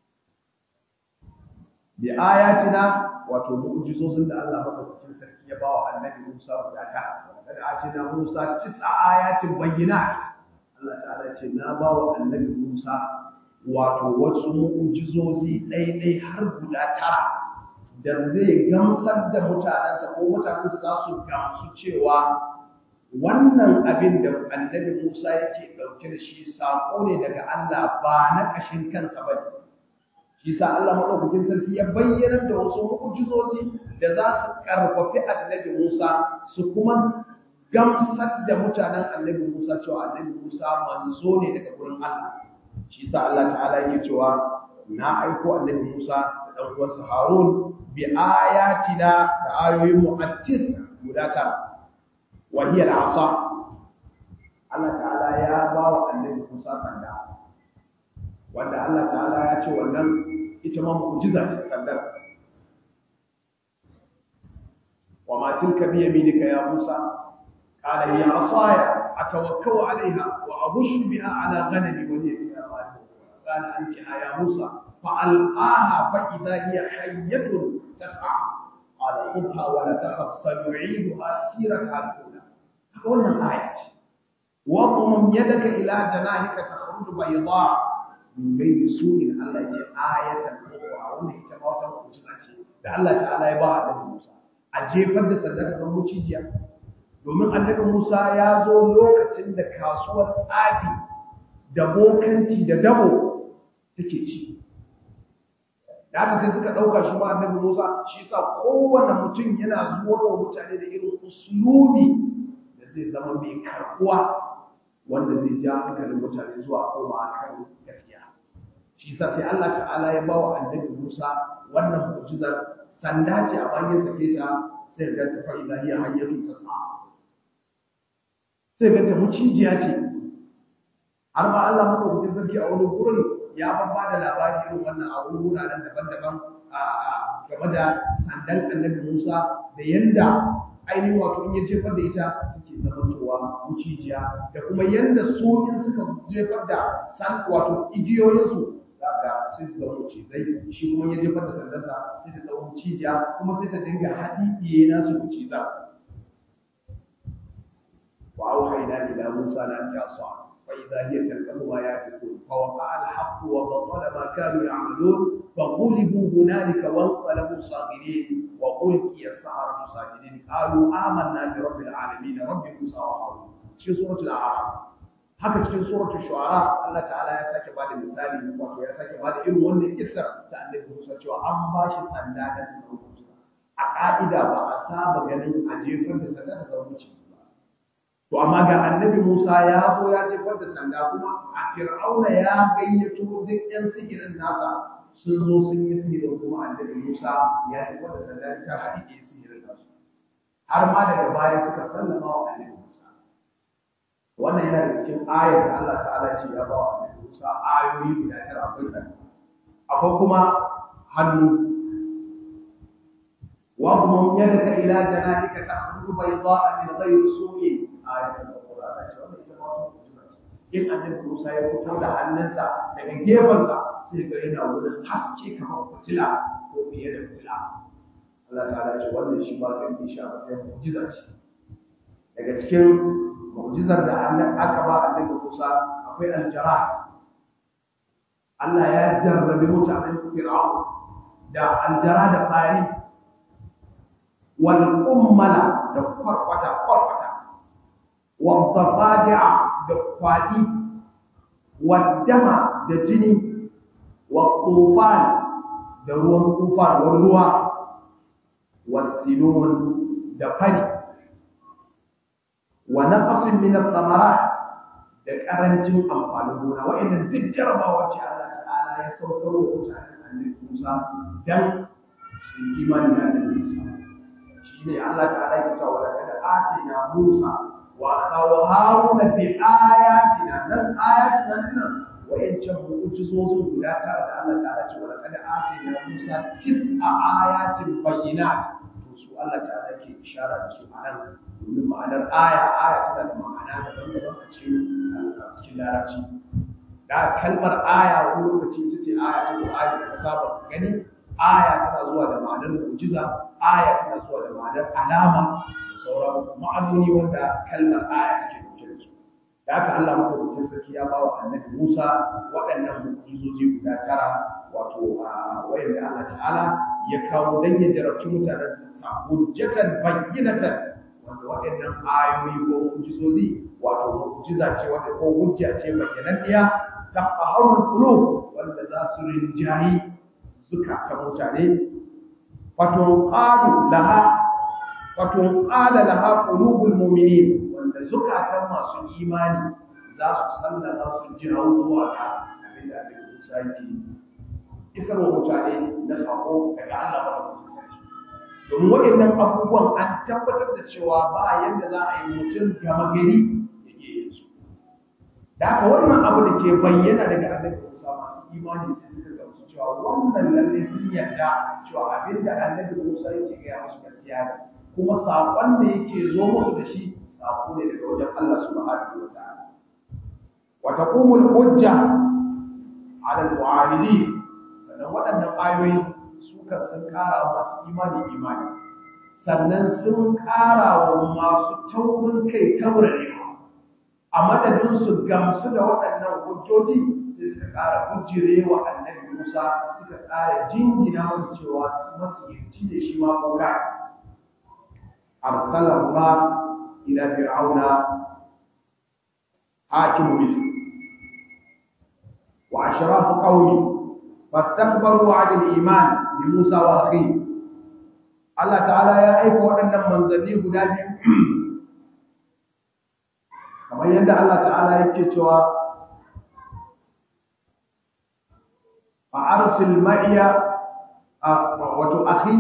bi ayatina wato mu'jizozin da Allah madaukakin sarki ya bawa annabi Musa guda ta kada a ce na Musa tis'a ayatin bayyinat Allah ta'ala ya ce na bawa annabi Musa wato wasu mu'jizozi ɗaiɗai har guda tara da zai gamsar da mutanensa ko mutanen za su gamsu cewa wannan abin da annabi Musa yake ɗauke da shi saƙo ne daga Allah ba na ƙashin kansa ba ne. Shi sa Allah maɗaukakin sarki ya bayyana da wasu mu'jizozi da za su ƙarfafi annabi Musa su kuma gamsar da mutanen annabi Musa cewa annabi Musa manzo ne daga wurin Allah. Shi sa Allah ta'ala yake cewa na aiko annabi Musa da ɗan uwansa Harun bi ayatina da ayoyin mu'attis guda tara. وهي العصا Allah ta'ala ya ba wa annabi Musa sanda wanda Allah ta'ala ya ce wannan ita ma mu'jiza ce sandar wa ma tilka bi yaminika ya Musa qala hiya asaya atawakkau 'alayha wa abushu biha 'ala ghanami wa hiya fiha ma'in qala ankiha ya Musa fa'alqaha fa idha hiya hayyatun tas'a qala khudha wa la takhaf sanu'iduha sirataha wannan ayat wa qum yadaka ila janahika takhruju bayda min bayni su'in Allah ya ayatan ukhra wannan ita ma wata mu'jiza ce da Allah ta'ala ya ba annabi Musa a jefar da sandar kan mucijiya domin annabi Musa ya zo lokacin da kasuwar tsafi da bokanci da dabo take ci da haka sai suka dauka shi ma annabi Musa shi yasa kowanne mutum yana zuwa wa mutane da irin uslubi zai zama mai karkuwa wanda zai ja hankalin mutane zuwa koma kan gaskiya shi yasa sai Allah ta'ala ya bawa annabi Musa wannan mu'jizar sanda ce a bayan sake ta sai ga ta fa'ida hiya hayyatu tas'a sai ga ta mucijiya ce har ma Allah madaukakin sarki a wani gurin ya babba da labari irin wannan a wani wuraren daban-daban a game da sandan annabi Musa da yanda ainihin wato in ya jefar da ita take zamantowa mucijiya da kuma yanda su in suka jefar da san wato igiyoyinsu daga sai su zama mucizai shi kuma ya jefar da sandarsa sai ta zama mucijiya kuma sai ta dinga haɗiɗiye nasu muciza wa auhayna ila Musa an yasa fa idha hiya talqafu ma yafikun fa waqa'a al-haqqu wa batala ma kanu ya'malun fa qulibu hunalika wa anqalabu saghirin wa ulqiya as-saharatu sajidin qalu amanna bi rabbil alamin rabbi Musa wa Harun cikin suratul a'raf haka cikin suratul shu'ara Allah ta'ala ya sake bada misali wato ya sake bada irin wannan kissa ta annabi Musa cewa an bashi sanda da rubutu a ka'ida ba a saba ganin a jefar da sanda da rubutu ba to amma ga annabi Musa ya zo ya jefar da sanda kuma a Fir'auna ya gayyato duk yan sihirin nasa sun zo sun yi sihirin kuma annabi Musa ya jefar da sanda ta haɗe sihirin nasu har ma daga baya suka sallama wa annabi wannan yana da cikin ayar da Allah ta'ala ce ya ba wa annabi Musa ayoyi guda tara akwai sani akwai kuma hannu wa kuma yadaka ila janahika ta'khudhu bayda'a min ghayri su'in ayatul qur'an ce wannan ita ma wata in annabi Musa ya fito da hannunsa daga gefensa sai ga yana wurin haske kamar fitila ko fiye da fitila Allah ta'ala ce wannan shi ba kan isha ba sai mu'jiza ce daga cikin mu'jizar da aka ba annabi Musa akwai aljara Allah ya jarrabe mutanen Fir'aun da aljara da fari wal ummala da kwarkwata kwarkwata wal tafadi'a da kwadi wal dama da jini wal tufan da ruwan tufan wal ruwa wal sinun da fari wa naqasin min ath-thamarat da karancin amfanin gona wa'annan duk jarabawa ce Allah ta'ala ya saukar wa mutanen annabi Musa dan su imani da annabi Musa shine Allah ta'ala ya ce wa laqad atina Musa wa akhahu Haruna bi ayatina nan ayatina nan wayancan mu'jizozin guda tara da Allah ta'ala ce wa laqad atina Musa tis'a ayatin bayyinat to su Allah ta'ala ke ishara da su anan domin ma'anar aya aya tana da ma'ana daban-daban a cikin larabci da kalmar aya wani lokaci ita ce aya ta Qur'ani da saba gani aya tana zuwa da ma'anar mu'jiza aya tana zuwa da ma'anar alama da sauran ma'anoni wanda kalmar aya take dauke da su da haka Allah madaukakin sarki ya bawa annabi Musa waɗannan mu'jizozi guda tara wato wayanda Allah ta'ala ya kawo dan ya jarabci mutanen sa hujjatan bayyinatan wanda waɗannan ayoyi ko mu'jizozi wato mu'jiza ce wanda ko hujja ce bayyananniya taqaharul qulub wanda za su rinjayi zukatan mutane wato qadu laha wato qala laha qulubul mu'minin wanda zukatan masu imani za su sallama su jawo zuwa ga abin da Annabi Musa yake isarwa mutane na sako daga Allah madaukakin sarki domin waɗannan abubuwan an tabbatar da cewa ba yadda za a yi mutum gama gari ya ke yin su da haka wannan abu da ke bayyana daga Annabi Musa masu imani sai suka gamsu cewa wannan lalle sun yarda cewa abin da Annabi Musa yake gaya musu gaskiya ne kuma saƙon da yake zo musu da shi saƙo ne daga wajen Allah subhanahu wa ta'ala wa taqumu al-hujja 'ala al-mu'aridin sannan waɗannan ayoyi su kan sun ƙara masu imani imani sannan sun ƙara wa masu taurin kai taurarewa a madadin su gamsu da waɗannan hujjoji sai suka ƙara hujjire wa annabi Musa suka ƙara jingina masa cewa masu yarci da shi ma boka arsala Allah ila fir'auna hakimu misr wa ashrafu qaumi fastakbaru 'ala al-iman bi Musa wa akhihi Allah ta'ala ya aika waɗannan manzanni guda biyu kamar yadda Allah ta'ala yake cewa fa arsil ma'iya wato akhi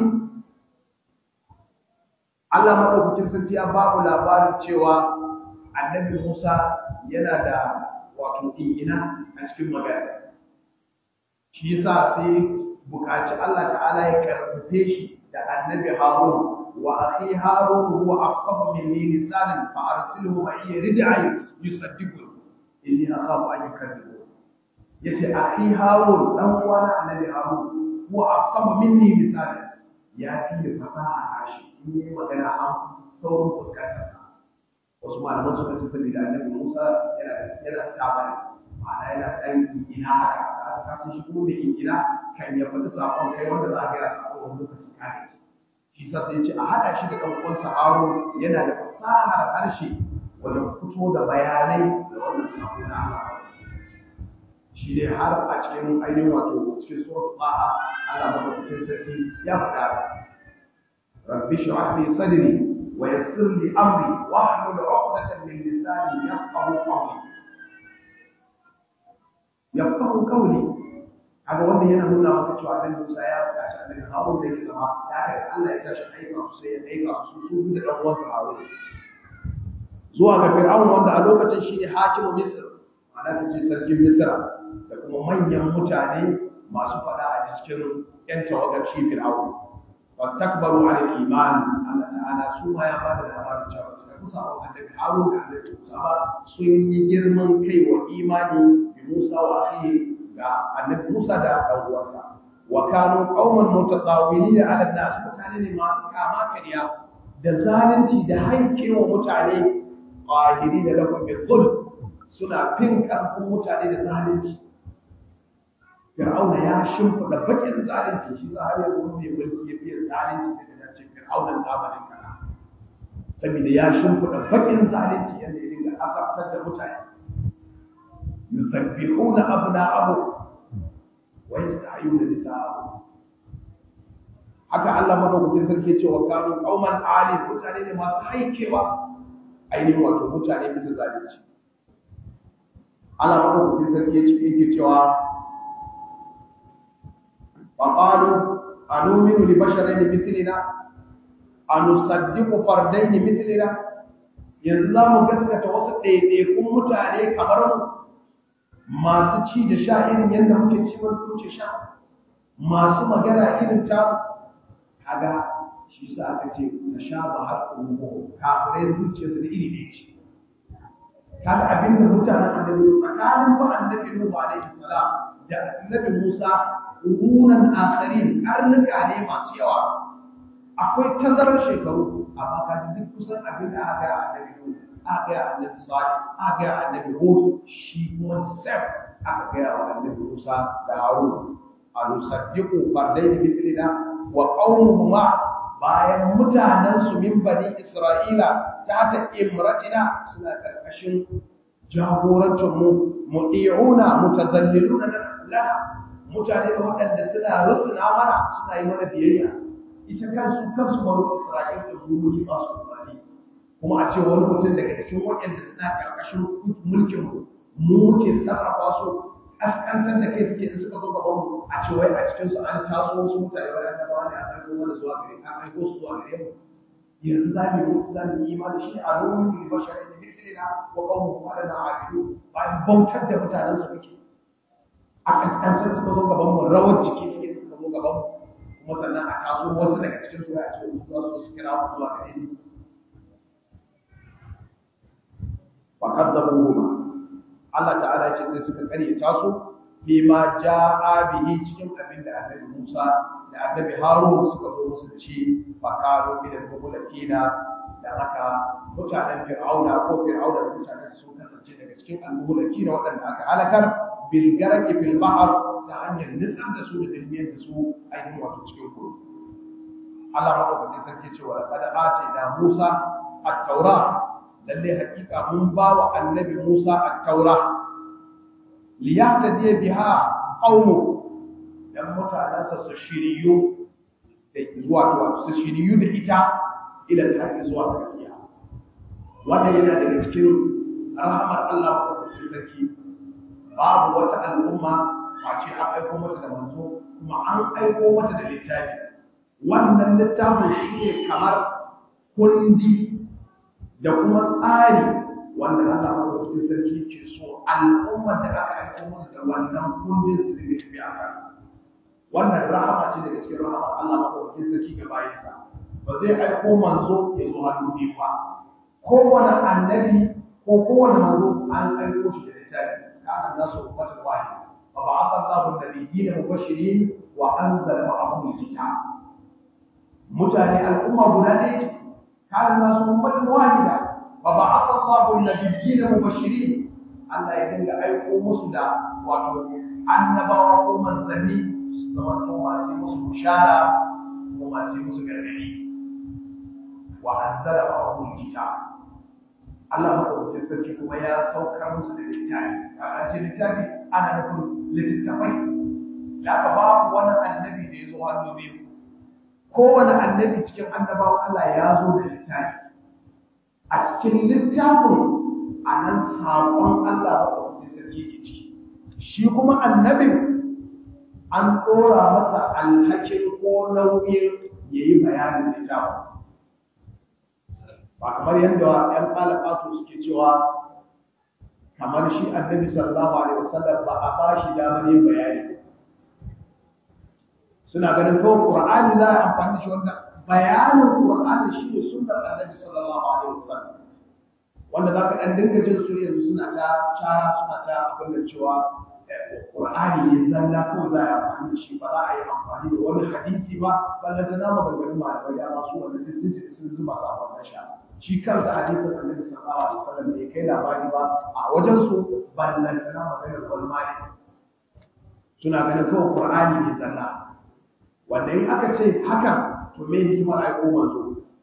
Allah madaukakin sarki ya ba mu labarin cewa annabi Musa yana da wato ina a cikin magana shi yasa sai bukaci Allah ta'ala ya karfafe shi da annabi Harun wa akhi Harun huwa afsahu minni lisanan fa arsilhu ma'iya rid'an yusaddiqu inni akhafu an yukadzibun yace akhi Harun dan uwana annabi Harun huwa afsahu minni lisanan ya fi fasaha harshe in yi magana an saurin fuskantar wasu malaman suka ce saboda annabi Musa yana yana tabari ma'ana yana ɗan ina haka ka san shi kuma mai ina kan ya faɗi sakon kai wanda za a gaya sakon wani lokaci kare shi sa sai ce a haɗa shi da ɗan uwansa Harun yana da fasahar harshe wajen fito da bayanai da wannan sakon na Allah shi ne har a cikin ainihin wato cikin suratul Taha Allah madaukakin sarki ya faɗa rabbi shrah li sadri wa yassir li amri wahlul 'uqdatan min lisani yafqahu qawli yafqahu qawli kaga wanda yana nuna maka cewa dan Musa ya buƙaci annabi Harun da yake zama ya kai Allah ya tashi aika su sai ya aika su su da dan uwansa Harun zuwa ga Fir'aun wanda a lokacin shine hakimu Misr ana tace sarkin Misra da kuma manyan mutane masu fada a cikin yan tawagar shi Fir'aun wastakbaru 'ala al-iman Allah ta'ala su ma ya bada labarin cewa suka kusa wa annabi Harun da annabi Musa ba sun yi girman kai wa imani bi Musa wa akhihi ga annabi Musa da dan uwansa wa kanu qauman mutatawilin 'ala an-nas mutane ne masu kama kariya da zalunci da haikewa mutane qahiri da lahum bil zulm suna fin karfin mutane da zalunci Fir'auna ya shimfida bakin zalunci shi sa har yanzu mai mulki ya fiye zalunci sai da ce Fir'auna zamanin kana saboda ya shimfida bakin zalunci yadda ya dinga azabtar da mutane yusabbihuna abna'ahum wa yastahiyuna nisa'ahum haka Allah madaukakin sarki ce wa kanu qauman ali mutane ne masu haikewa ainihin wato mutane bisa zalunci Allah madaukakin sarki ya ce yake cewa qalu anu'minu li basharayni mithlina anusaddiqu fardaini mithlina, yanzu za mu gaskata wasu ɗaiɗaikun mutane kamar mu masu ci da sha irin yadda muke ci wani kuke sha, masu magana irin ta kaga shi sa aka ce ta sha ba har ƙungo kafirai zuciyarsu da iri ne ce. Kaga abin da mutanen annabi tsakanin ba annabi Nuhu alaihi salam da annabi Musa runan akharin karnuka ne masu yawa, akwai tazarar shekaru, amma kaji duk kusan abin da aka ga annabi Nuhu, aka ga annabi Salih, aka ga annabi Hud, shi kuma sai aka ga wa annabi Musa da Harun anusaddiqu fardaini mithlina wa qaumuhuma, bayan mutanen su min bani Isra'ila ta ta imratina suna karkashin jagorancin mu mudi'una mutazalliluna lana, mutane da waɗanda suna rusuna mana suna yi mana biyayya. Ita kansu kansu bani Isra'ila da su muke ba su umarni, kuma a ce wani mutum daga cikin waɗanda suna karkashin mulkin mu mu muke sarrafa su, kaskantar da kai suke in suka zo gaban mu a ce wai a cikin su an taso wasu mutane waɗanda ba wani a aiko mana zuwa gare an aiko su zuwa gare mu. Yanzu za mu yi za mu yi imani shi a nomin da basharai da mitrina wa qawmu qadana abidu, bayan bautar da mutanen su muke a kaskantar suka zo gaban mu, rawar jiki suke suka zo gaban mu, kuma sannan a taso wasu daga cikin su ya ce su zo su kira mu zuwa gare ni. Wa kadzabuhuma, Allah ta'ala ya ce sai suka karyata su bima ja'a bihi, cikin abin da annabi Musa da annabi Harun suka zo musu da shi, faqalu min al-mulkina, da haka mutanen Fir'auna ko Fir'auna da mutanen su kasance daga cikin al-mulkina waɗanda aka halakar bil garqi fil bahr, ta hanyar nitsar da su da dalmiyar da su ainihin wato cikin kuru. Allah madaukakin sarki cewa laqad atayna Musa at-taura, lalle hakika mun ba wa annabi Musa at-taura liyahtadi biha qaumu, dan mutanansa su shiriyu da zuwa su shiriyu da ita ila al-haqq zuwa gaskiya. Wannan yana daga cikin rahamar Allah madaukakin sarki, babu wata al'umma face an aiko mata da manzo kuma an aiko mata da littafi. Wannan littafin shine kamar kundi da kuma tsari wanda Allah madaukakin sarki ke so al'ummar da aka aiko musu da wannan kundin su da tafiya a kansa. Wannan rahama ce daga cikin rahamar Allah madaukakin sarki ga bayinsa. Ba zai aiko manzo ya zo hannu biyu ba. Kowane annabi ko kowane manzo an aiko shi da littafi. Kana nasu ummatul wahida. Fa ba'atha Allahu an-nabiyyin mubashirin wa anzala ma'ahum al-kitab. Mutane al'umma guda ɗaya ce. Kana nasu ummatul wahida. Fa ba'atha Allahu an-nabiyyin mubashirin. Allah ya dinga aiko musu da wato annabawa ko manzanni su zama to masu musu bishara ko masu musu gargaɗi. Wa anzala ma'ahum al-kitab. Allah madaukakin sarki kuma ya saukar musu da littafi. A ce littafi ana nufin littattafai. Da aka babu wani annabi da ya zo hannu biyu. Kowane annabi cikin annabawan Allah ya zo da littafi. A cikin littafin a nan saƙon Allah madaukakin sarki ke ciki. Shi kuma annabin an ɗora masa alhakin ko nauyin ya yi bayanin littafin. Ba kamar yadda ‘yan ƙalaƙatu suke cewa kamar shi annabi sallallahu alaihi wasallam ba a ba shi damar yin bayani. Suna ganin kawai Qur'ani za a amfani da shi, wanda bayanin Qur'ani shi ne sunnar annabi sallallahu alaihi wasallam, wanda za ka ɗan dinga jin su yanzu suna ta cara suna ta abin da cewa Qur'ani ne zalla kawai za a amfani da shi, ba za a yi amfani da wani hadisi ba, ballanta na maganganun malamai da masu wannan dindindin sun zuba su a wannan sha. Shi kansa hadisin annabi sallallahu alaihi wasallam bai kai labari ba a wajen su, ballanta na maganar wani malami. Suna ganin kawai Qur'ani ne zalla, wanda in aka ce hakan to me hikimar aiko manzo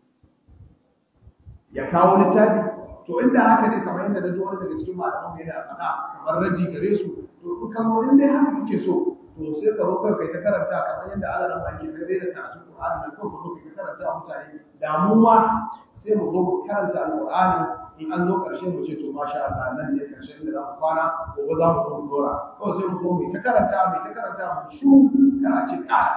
ya kawo littafi? To inda haka ne, kamar yadda na ji wani daga cikin malaman mai yana faɗa kamar raddi gare su, to in ka zo in dai haka kuke so, to sai ka zo kai kai ta karanta kamar yadda Allah ran ake sai da karatun Qur'ani da kai ka zo kai ta karanta mutane, damuwa sai mu zo mu karanta Al-Qur'ani in an zo ƙarshe mu ce to masha Allah nan ne ƙarshen da za mu kwana gobe za mu zo mu dora kawai sai mu zo mu ta karanta mu ta karanta mu shu kana ce ka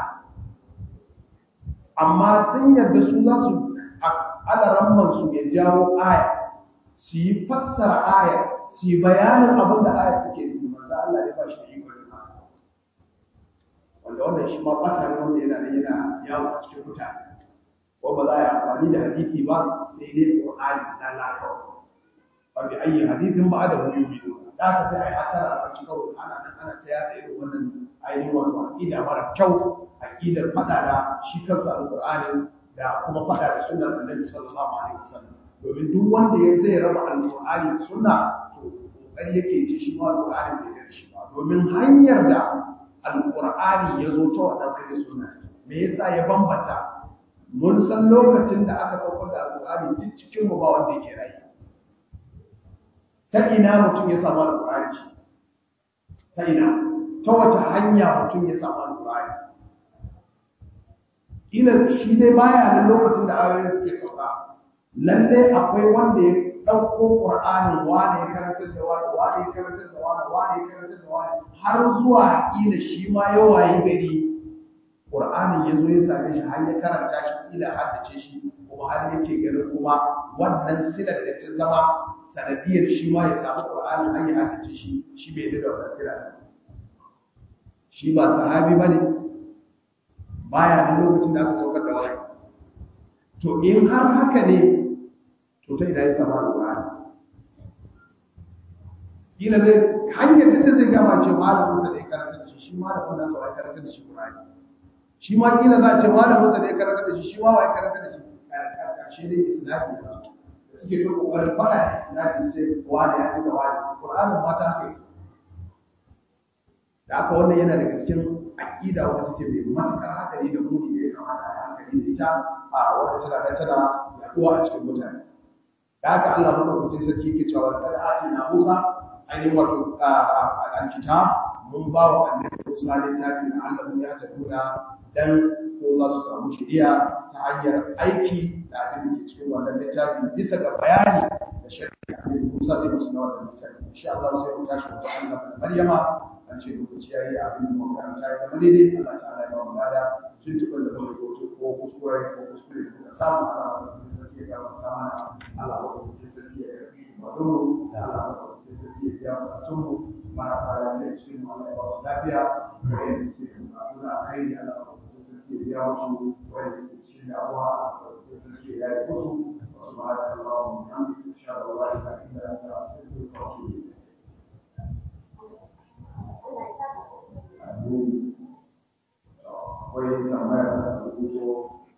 amma sun yarda su za su alaramman su ya jawo aya su yi fassara aya su yi bayanin abin da aya take nufi manzo Allah ya ba shi da ikon haka wanda wannan shi ma fata ne wanda yana da yana yawo a cikin mutane ko ba za a yi amfani da hadisi ba sai dai Qur'ani da lafiya wanda ayi hadisin ba da wuri biyu da ka sai ai hatara a cikin kawai ana nan ana ta yada irin wannan ainihin wato aqida mara kyau aqidar fada da shi kansa alqur'ani da kuma fada da sunnar annabi sallallahu alaihi wasallam domin duk wanda ya zai raba alqur'ani da sunna to kokari yake ce shi ma alqur'ani bai da shi ba domin hanyar da alqur'ani ya zo ta wannan hanyar sunna me yasa ya bambanta mun san lokacin da aka saukar da alqur'ani duk cikin mu ba wanda yake rayu ta ina mutum ya samu alqur'ani ta ina ta wace hanya mutum ya samu alqur'ani ila shi dai baya nan lokacin da ayoyin suke sauka lalle akwai wanda ya dauko qur'anin wani ya karanta da wani wani ya karanta da wani wani ya karanta da wani har zuwa ila shi ma ya wayi gari qur'anin yazo ya same shi har ya karanta shi ila haddace shi kuma har yake ganin kuma wannan silar da ta zama sanadiyar shi ma ya samu qur'anin har ya haddace shi shi bai da wannan silar shi ba sahabi bane baya da lokacin da aka saukar da wahayi to in har haka ne to ta ina ya samu alƙur'ani kila zai hanyar da zai gama ce malamin sa da ya karanta da shi shi malamin nan sa ya karanta da shi Qur'ani shi ma kila za a ce malamin sa da ya karanta da shi shi ma ya karanta da shi karshe dai isnadi ba suke to kokarin fara isnadi sai wani ya ci da wani Qur'anin ma ta kai da aka wannan yana daga cikin aqida wanda take mai matukar hadari da muni da ya kamata a hankali da ita a wanda tana da tana yaduwa a cikin mutane da haka Allah madaukakin sarki yake cewa kada a ce na Musa ainihin wato alkitab mun ba wa annabi Musa littafi da Allah ya taduna dan ko za su samu shari'a ta hanyar aiki da abin da ke cikin wannan littafi bisa ga bayani da shari'a da Musa zai musu na wannan littafi insha Allah sai mu tashi da Allah Maryama an ce lokaci yayi abin da muka karanta ya zama daidai Allah ta'ala ya ba mu lada sun tuba da mu ko ko kuskure ko kuskure ko samu Allah ya ga mu sama Allah ya sarki ya yi mu Allah ya ya mutum marasa lafiya cikin Allah ya ba su lafiya wanda suke bukatuna a kai Allah ya biya musu wanda suke cikin damuwa da suke yayi musu subhanallahi wa bihamdihi ashhadu an la ilaha illa anta astaghfiruka wa atubu ilayk akwai tambaya da rubuto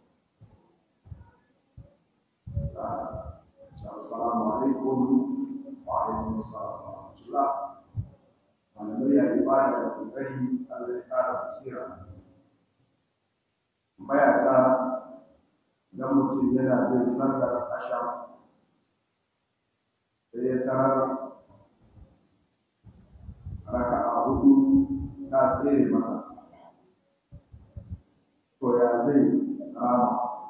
assalamu alaikum wa alaikum assalam malamai ya ibada da kokari Allah ya kara basira baya ta dan mutum yana bin sallar asham sai ya tarar raka'a hudu ta tsere masa to ya zai rama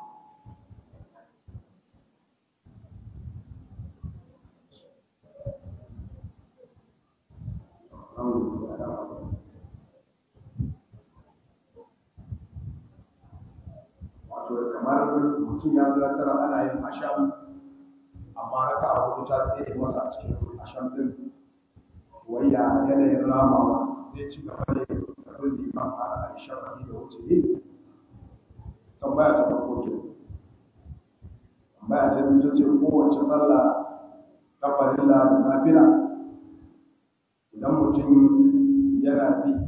wato kamar mutum ya zo tara ana yin asham amma raka a hudu ta tsaye masa a cikin asham din wayya yanayin ramawa zai ci gaba da yin liman a shafi da wuce ne tambaya ta farko ke tambaya ta biyu ta ce kowace sallah ta farilla da nafila idan mutum yana bi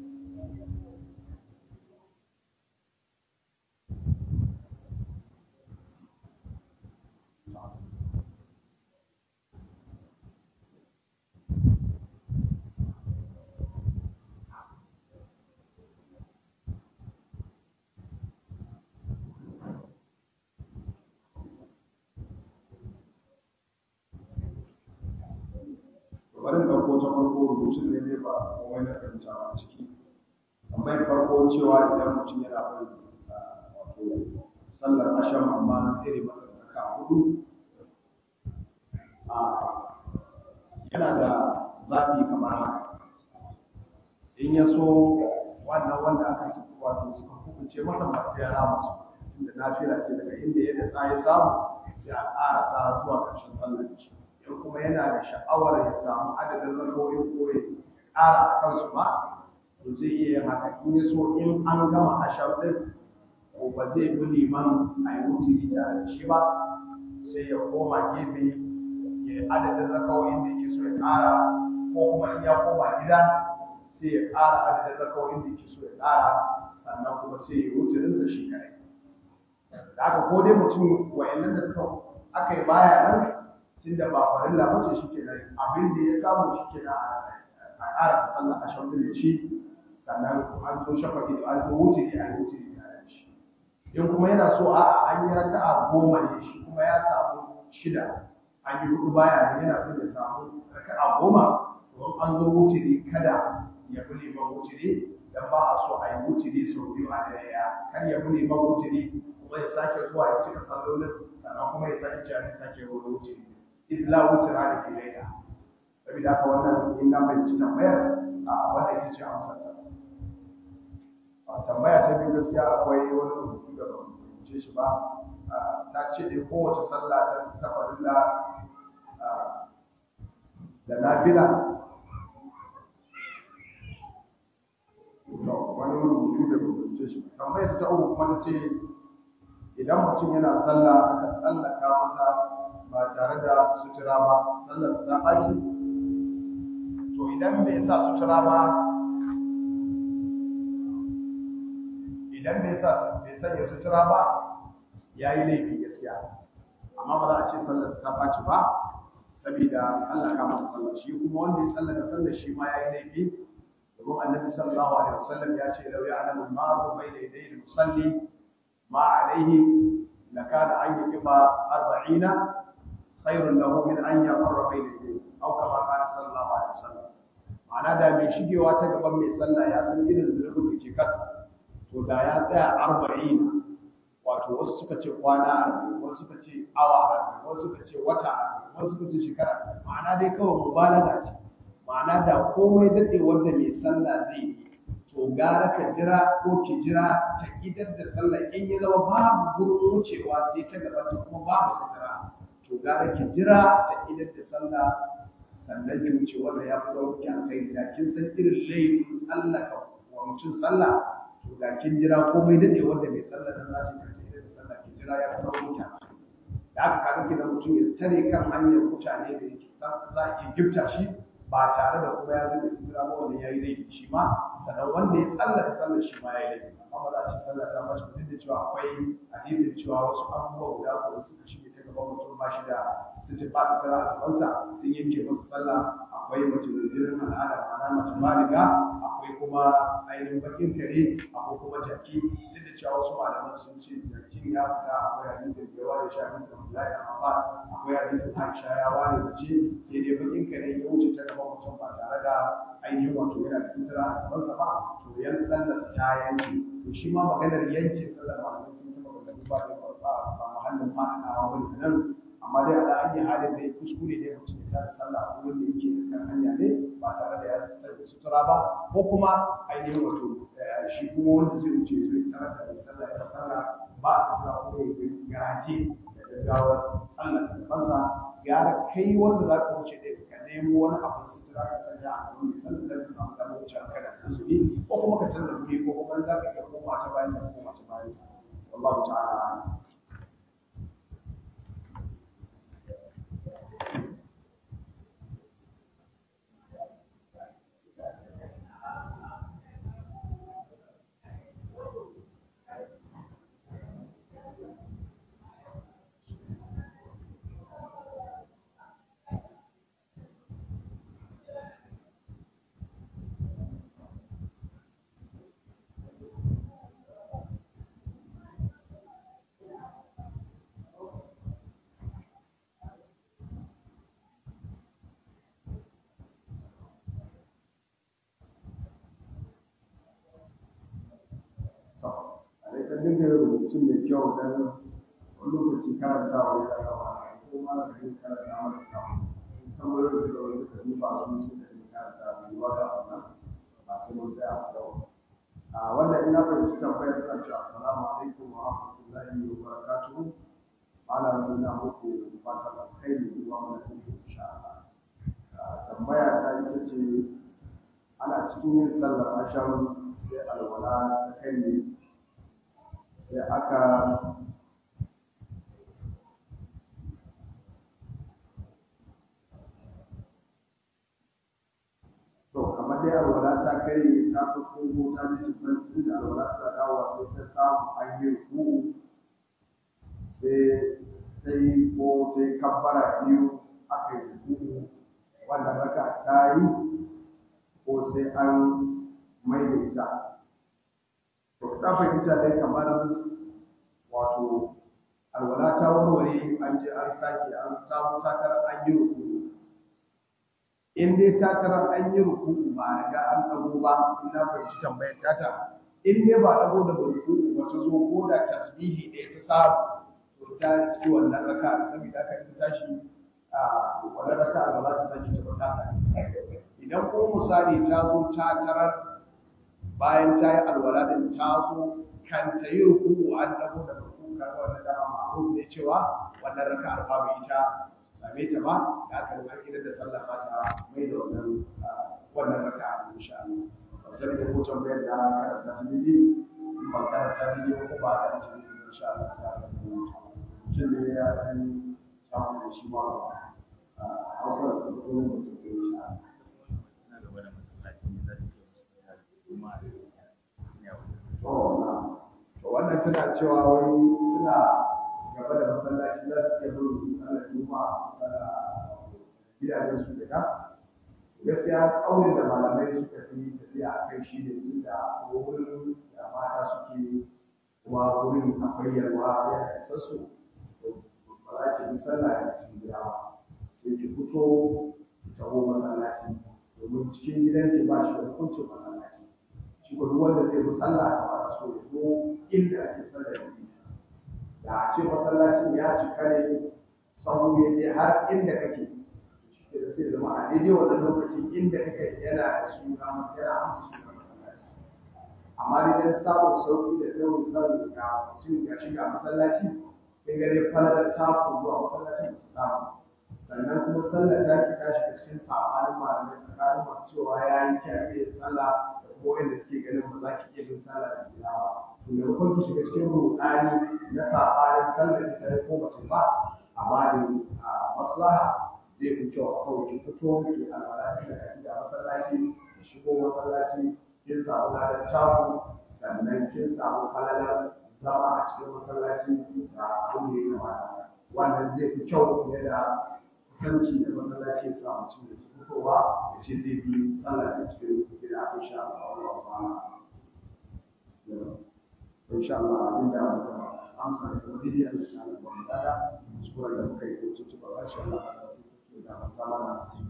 barin ɗauko ta farko rubutun ne ne ba komai na fahimta a ciki amma ya farko cewa idan mutum yana bari wato sallar asham amma na tsere masa raka hudu yana da zafi kamar haka. In ya so wannan wanda aka su wato suka hukunce masa ba sai ya rama su, inda nafila ce daga inda ya da ya samu sai a ƙara sa zuwa ƙarshen sallar shi. In kuma yana da sha'awar ya samu adadin rakawoyin ko ya ƙara a kansu ba, to zai iya yin haka. In ya so in an gama ashar ɗin ko ba zai bi liman a yi wuturi tare da shi ba, sai ya koma gefe ya yi adadin rakawoyin da yake so ya ƙara, ko kuma in ya koma gida sai ya ƙara adadin rakawoyin da yake so ya ƙara, sannan kuma sai ya wuturinsa shi kare. Da aka ko dai mutum wa'annan da suka aka yi baya nan tun da ba farilla ba ce shi ke nan abin da ya samu shi ke nan a ƙara sallah a shan da shi, sannan an zo shafaƙi da an zo wuturi a yi wuturi tare da shi. In kuma yana so a an yi raka'a goma ne shi kuma ya samu shida, an yi hudu baya ne yana so ya samu raka'a goma, to an zo wuturi kada ya bi liman wuturi, dan ba a so a yi wuturi sau biyu a daya. Kan ya bi liman wuturi kuma ya sake zuwa ya cika sallolin, sannan kuma ya sake cewa ya sake wani wuturi. Isla wutura da ke laida. Saboda haka wannan in na fahimci tambayar a wanda ita ce amsar ta. Tambaya ta biyu gaskiya akwai wani rubutu da ba mu fahimce shi ba. Ta ce dai kowace sallah ta farilla da nafila. Wani rubutu da ba mu fahimce shi ba. Tambayar ta uku kuma ta ce idan mutum yana sallah aka tsallaka masa ba tare da sutura ba, sallar ta ɓaci? To idan bai sa sutura ba, idan bai sa bai sanya sutura ba, ya yi laifi gaskiya. Amma ba za a ce sallar ta ɓaci ba, saboda Allah ka masa sallar shi, kuma wanda ya tsallaka sallar shi ma ya yi laifi. Domin Annabi sallallahu alaihi wasallam ya ce lau ya'lamu al-maru bayna yaday al-musalli ma alayhi lakana an yaqiba arba'ina khairun lahu min an yamurra bayna yadayhi aw kama qala sallallahu alaihi wasallam. Ma'ana da mai shigewa ta gaban mai sallah ya san irin zulubin da ke kasa, to da ya tsaya arba'in, wato wasu suka ce kwana arba'in, wasu suka ce awa arba'in, wasu suka ce wata arba'in, wasu suka ce shekara. Ma'ana dai kawai mubalaga ce. Ma'ana da komai dade wanda mai sallah zai yi, to gara ka jira ko ki jira ta idar da sallah, in ya zama babu gurin wucewa sai ta gaba ta kuma babu sutura, to gara ki jira ta idar da sallah sannan ki wuce, wanda ya fi sauki a kai. Da kin san irin laifin tsallaka wa mutum sallah, to da kin jira komai dade wanda mai sallah nan za ta idar da sallah, ki jira ya fi sauki a kai. Da aka kaga ki da mutum ya tare kan hanyar mutane da yake san za a iya gifta shi ba tare da kuma ya sanya sutura ba, wanda ya yi laifi shi ma, sannan wanda ya tsallaka sallar shi ma ya yi laifi. Amma ba za a ce sallar ta mace, duk da cewa akwai hadisin cewa wasu abubuwa guda ko suka shige ta gaban mutum ba shi da sutura ba sutura a gabansa sun yanke masa sallah. Akwai mace da jirin al'ada, ma'ana mace baliga, akwai kuma ainihin bakin kare, akwai kuma jaki. Duk da cewa wasu malaman sun ce jakin ya fita, akwai hadisin da ya ware shi hadisin Abdullahi bin Abbas, akwai hadisin Aisha ya ware mace, sai dai bakin kare ya wuce ta gaban mutum ba tare da ainihin wato yana da sutura a gabansa ba, to yan sallar ta yanke. To shi ma maganar yanke sallar malamai sun taɓa magana ba da ba muhallin fa'anawa wani nan, amma dai ala ayi halin dai kuskure ne mutum ya tada sallah a wurin da yake da kan hanya ne ba tare da ya sanya sutura ba, ko kuma ainihin wato shi kuma wanda zai wuce zai tarar da mai sallah ya sallah ba a sutura ko ya garaje da gaggawar sallar da kansa. Gara kai wanda za ka wuce ɗaya ka nemo wani abin sutura ka sanya a kan mai sallar da ka samu damar wuce a kada azumi, ko kuma ka canza wuri, ko kuma za ka iya koma ta bayan sa koma ta bayan sa. Wallahu ta'ala. Dinga rubutun da kyau don wani lokaci karantawa ya rawa. ko ma da kai karanta mana kafin tambayoyin su da wani suka duba su su da kai karanta su wa da wannan ba sai mun tsaya a yau a wannan ina fahimci tambayar tana cewa assalamu alaikum wa rahmatullahi wa barakatuhu malam ina muku fatan alkhairi wa mana insha Allah tambaya ta ita ce ana cikin yin sallar asham sai alwala ta kai sai aka to kamar dai alwala ta kai ta sauko ko ta ji ta san tun da alwala ta dawo sai ta samu an yi ruku sai ta yi ko ta yi kabbara biyu aka yi ruku wannan raka ta yi ko sai an maidaita to ta fahimta dai kamar wato alwala ta warware an je an sake an samu takarar an yi ruku in dai takarar an yi ruku ba a riga an dago ba in na fahimci tambayar tata in dai ba dago daga ruku ba ta zo ko da tasbihi ɗaya ta samu to ta ci wannan raka saboda haka in tashi a wannan raka ba za ta sake ta ba ta sake idan ko misali ta zo ta tarar bayan ta yi alwala din ta zo kan ta yi ruku an dago daga ruku kaga wannan dama ma'ruf ne cewa wannan raka babu ita same ta ba da aka rubuta gidan da sallah ba ta mai da wannan wannan raka insha Allah sai da ko tambayar da karanta ta bibi in ba karanta bibi ko ba da ta insha Allah sai a san shi ne ya san samu da shi ma a hausa da kuma mutum sai insha Allah to wannan tana cewa wai suna gaba da masallaci za su iya bin sallar juma'a sallar gidajen su daga gaskiya ƙaunin da malamai suka fi tafiya a kai shi ne tun da wurin da mata suke kuma wurin akwai yalwa yana isa su ba za ki bi sallah a cikin gida ba sai ki fito ki taho masallaci domin cikin gidan ki ba shi da hukuncin masallaci shi ko duk wanda zai bi sallah ya fara so ya zo inda ake sallar yi da a ce masallacin ya cika ne sahu ya je har inda kake shi ke da sai zama a daidai wannan lokacin inda kake yana da suna yana amsa suna masallaci amma dai dan samun sauki da yawan sanin ga mutum ya shiga masallaci sai ga dai falalar taku zuwa masallacin samu sannan kuma sallar ta ki tashi da cikin sabanin malamai tsakanin masu cewa ya yi kiyaye sallah da kuma wanda suke ganin ba za ki iya bin sallah da gida ba to maimakon ki shiga cikin ruɗani na sabanin sallar ki tare ko mace ba a bada maslaha zai fi kyau a kawai ki fito ki alwala ki da kaki da masallaci ki shigo masallaci kin samu ladan taku sannan kin samu falalar zama a cikin masallaci da abin da ya kamata wannan zai fi kyau fiye da kusanci da masallaci ya samu mutum da fitowa da ce zai bi sallah da cikin gida insha Allah insha Allah abin da muka amsa da kuma dai Allah ta Allah ba mu dada su da muka yi ko tuba insha Allah da ta mana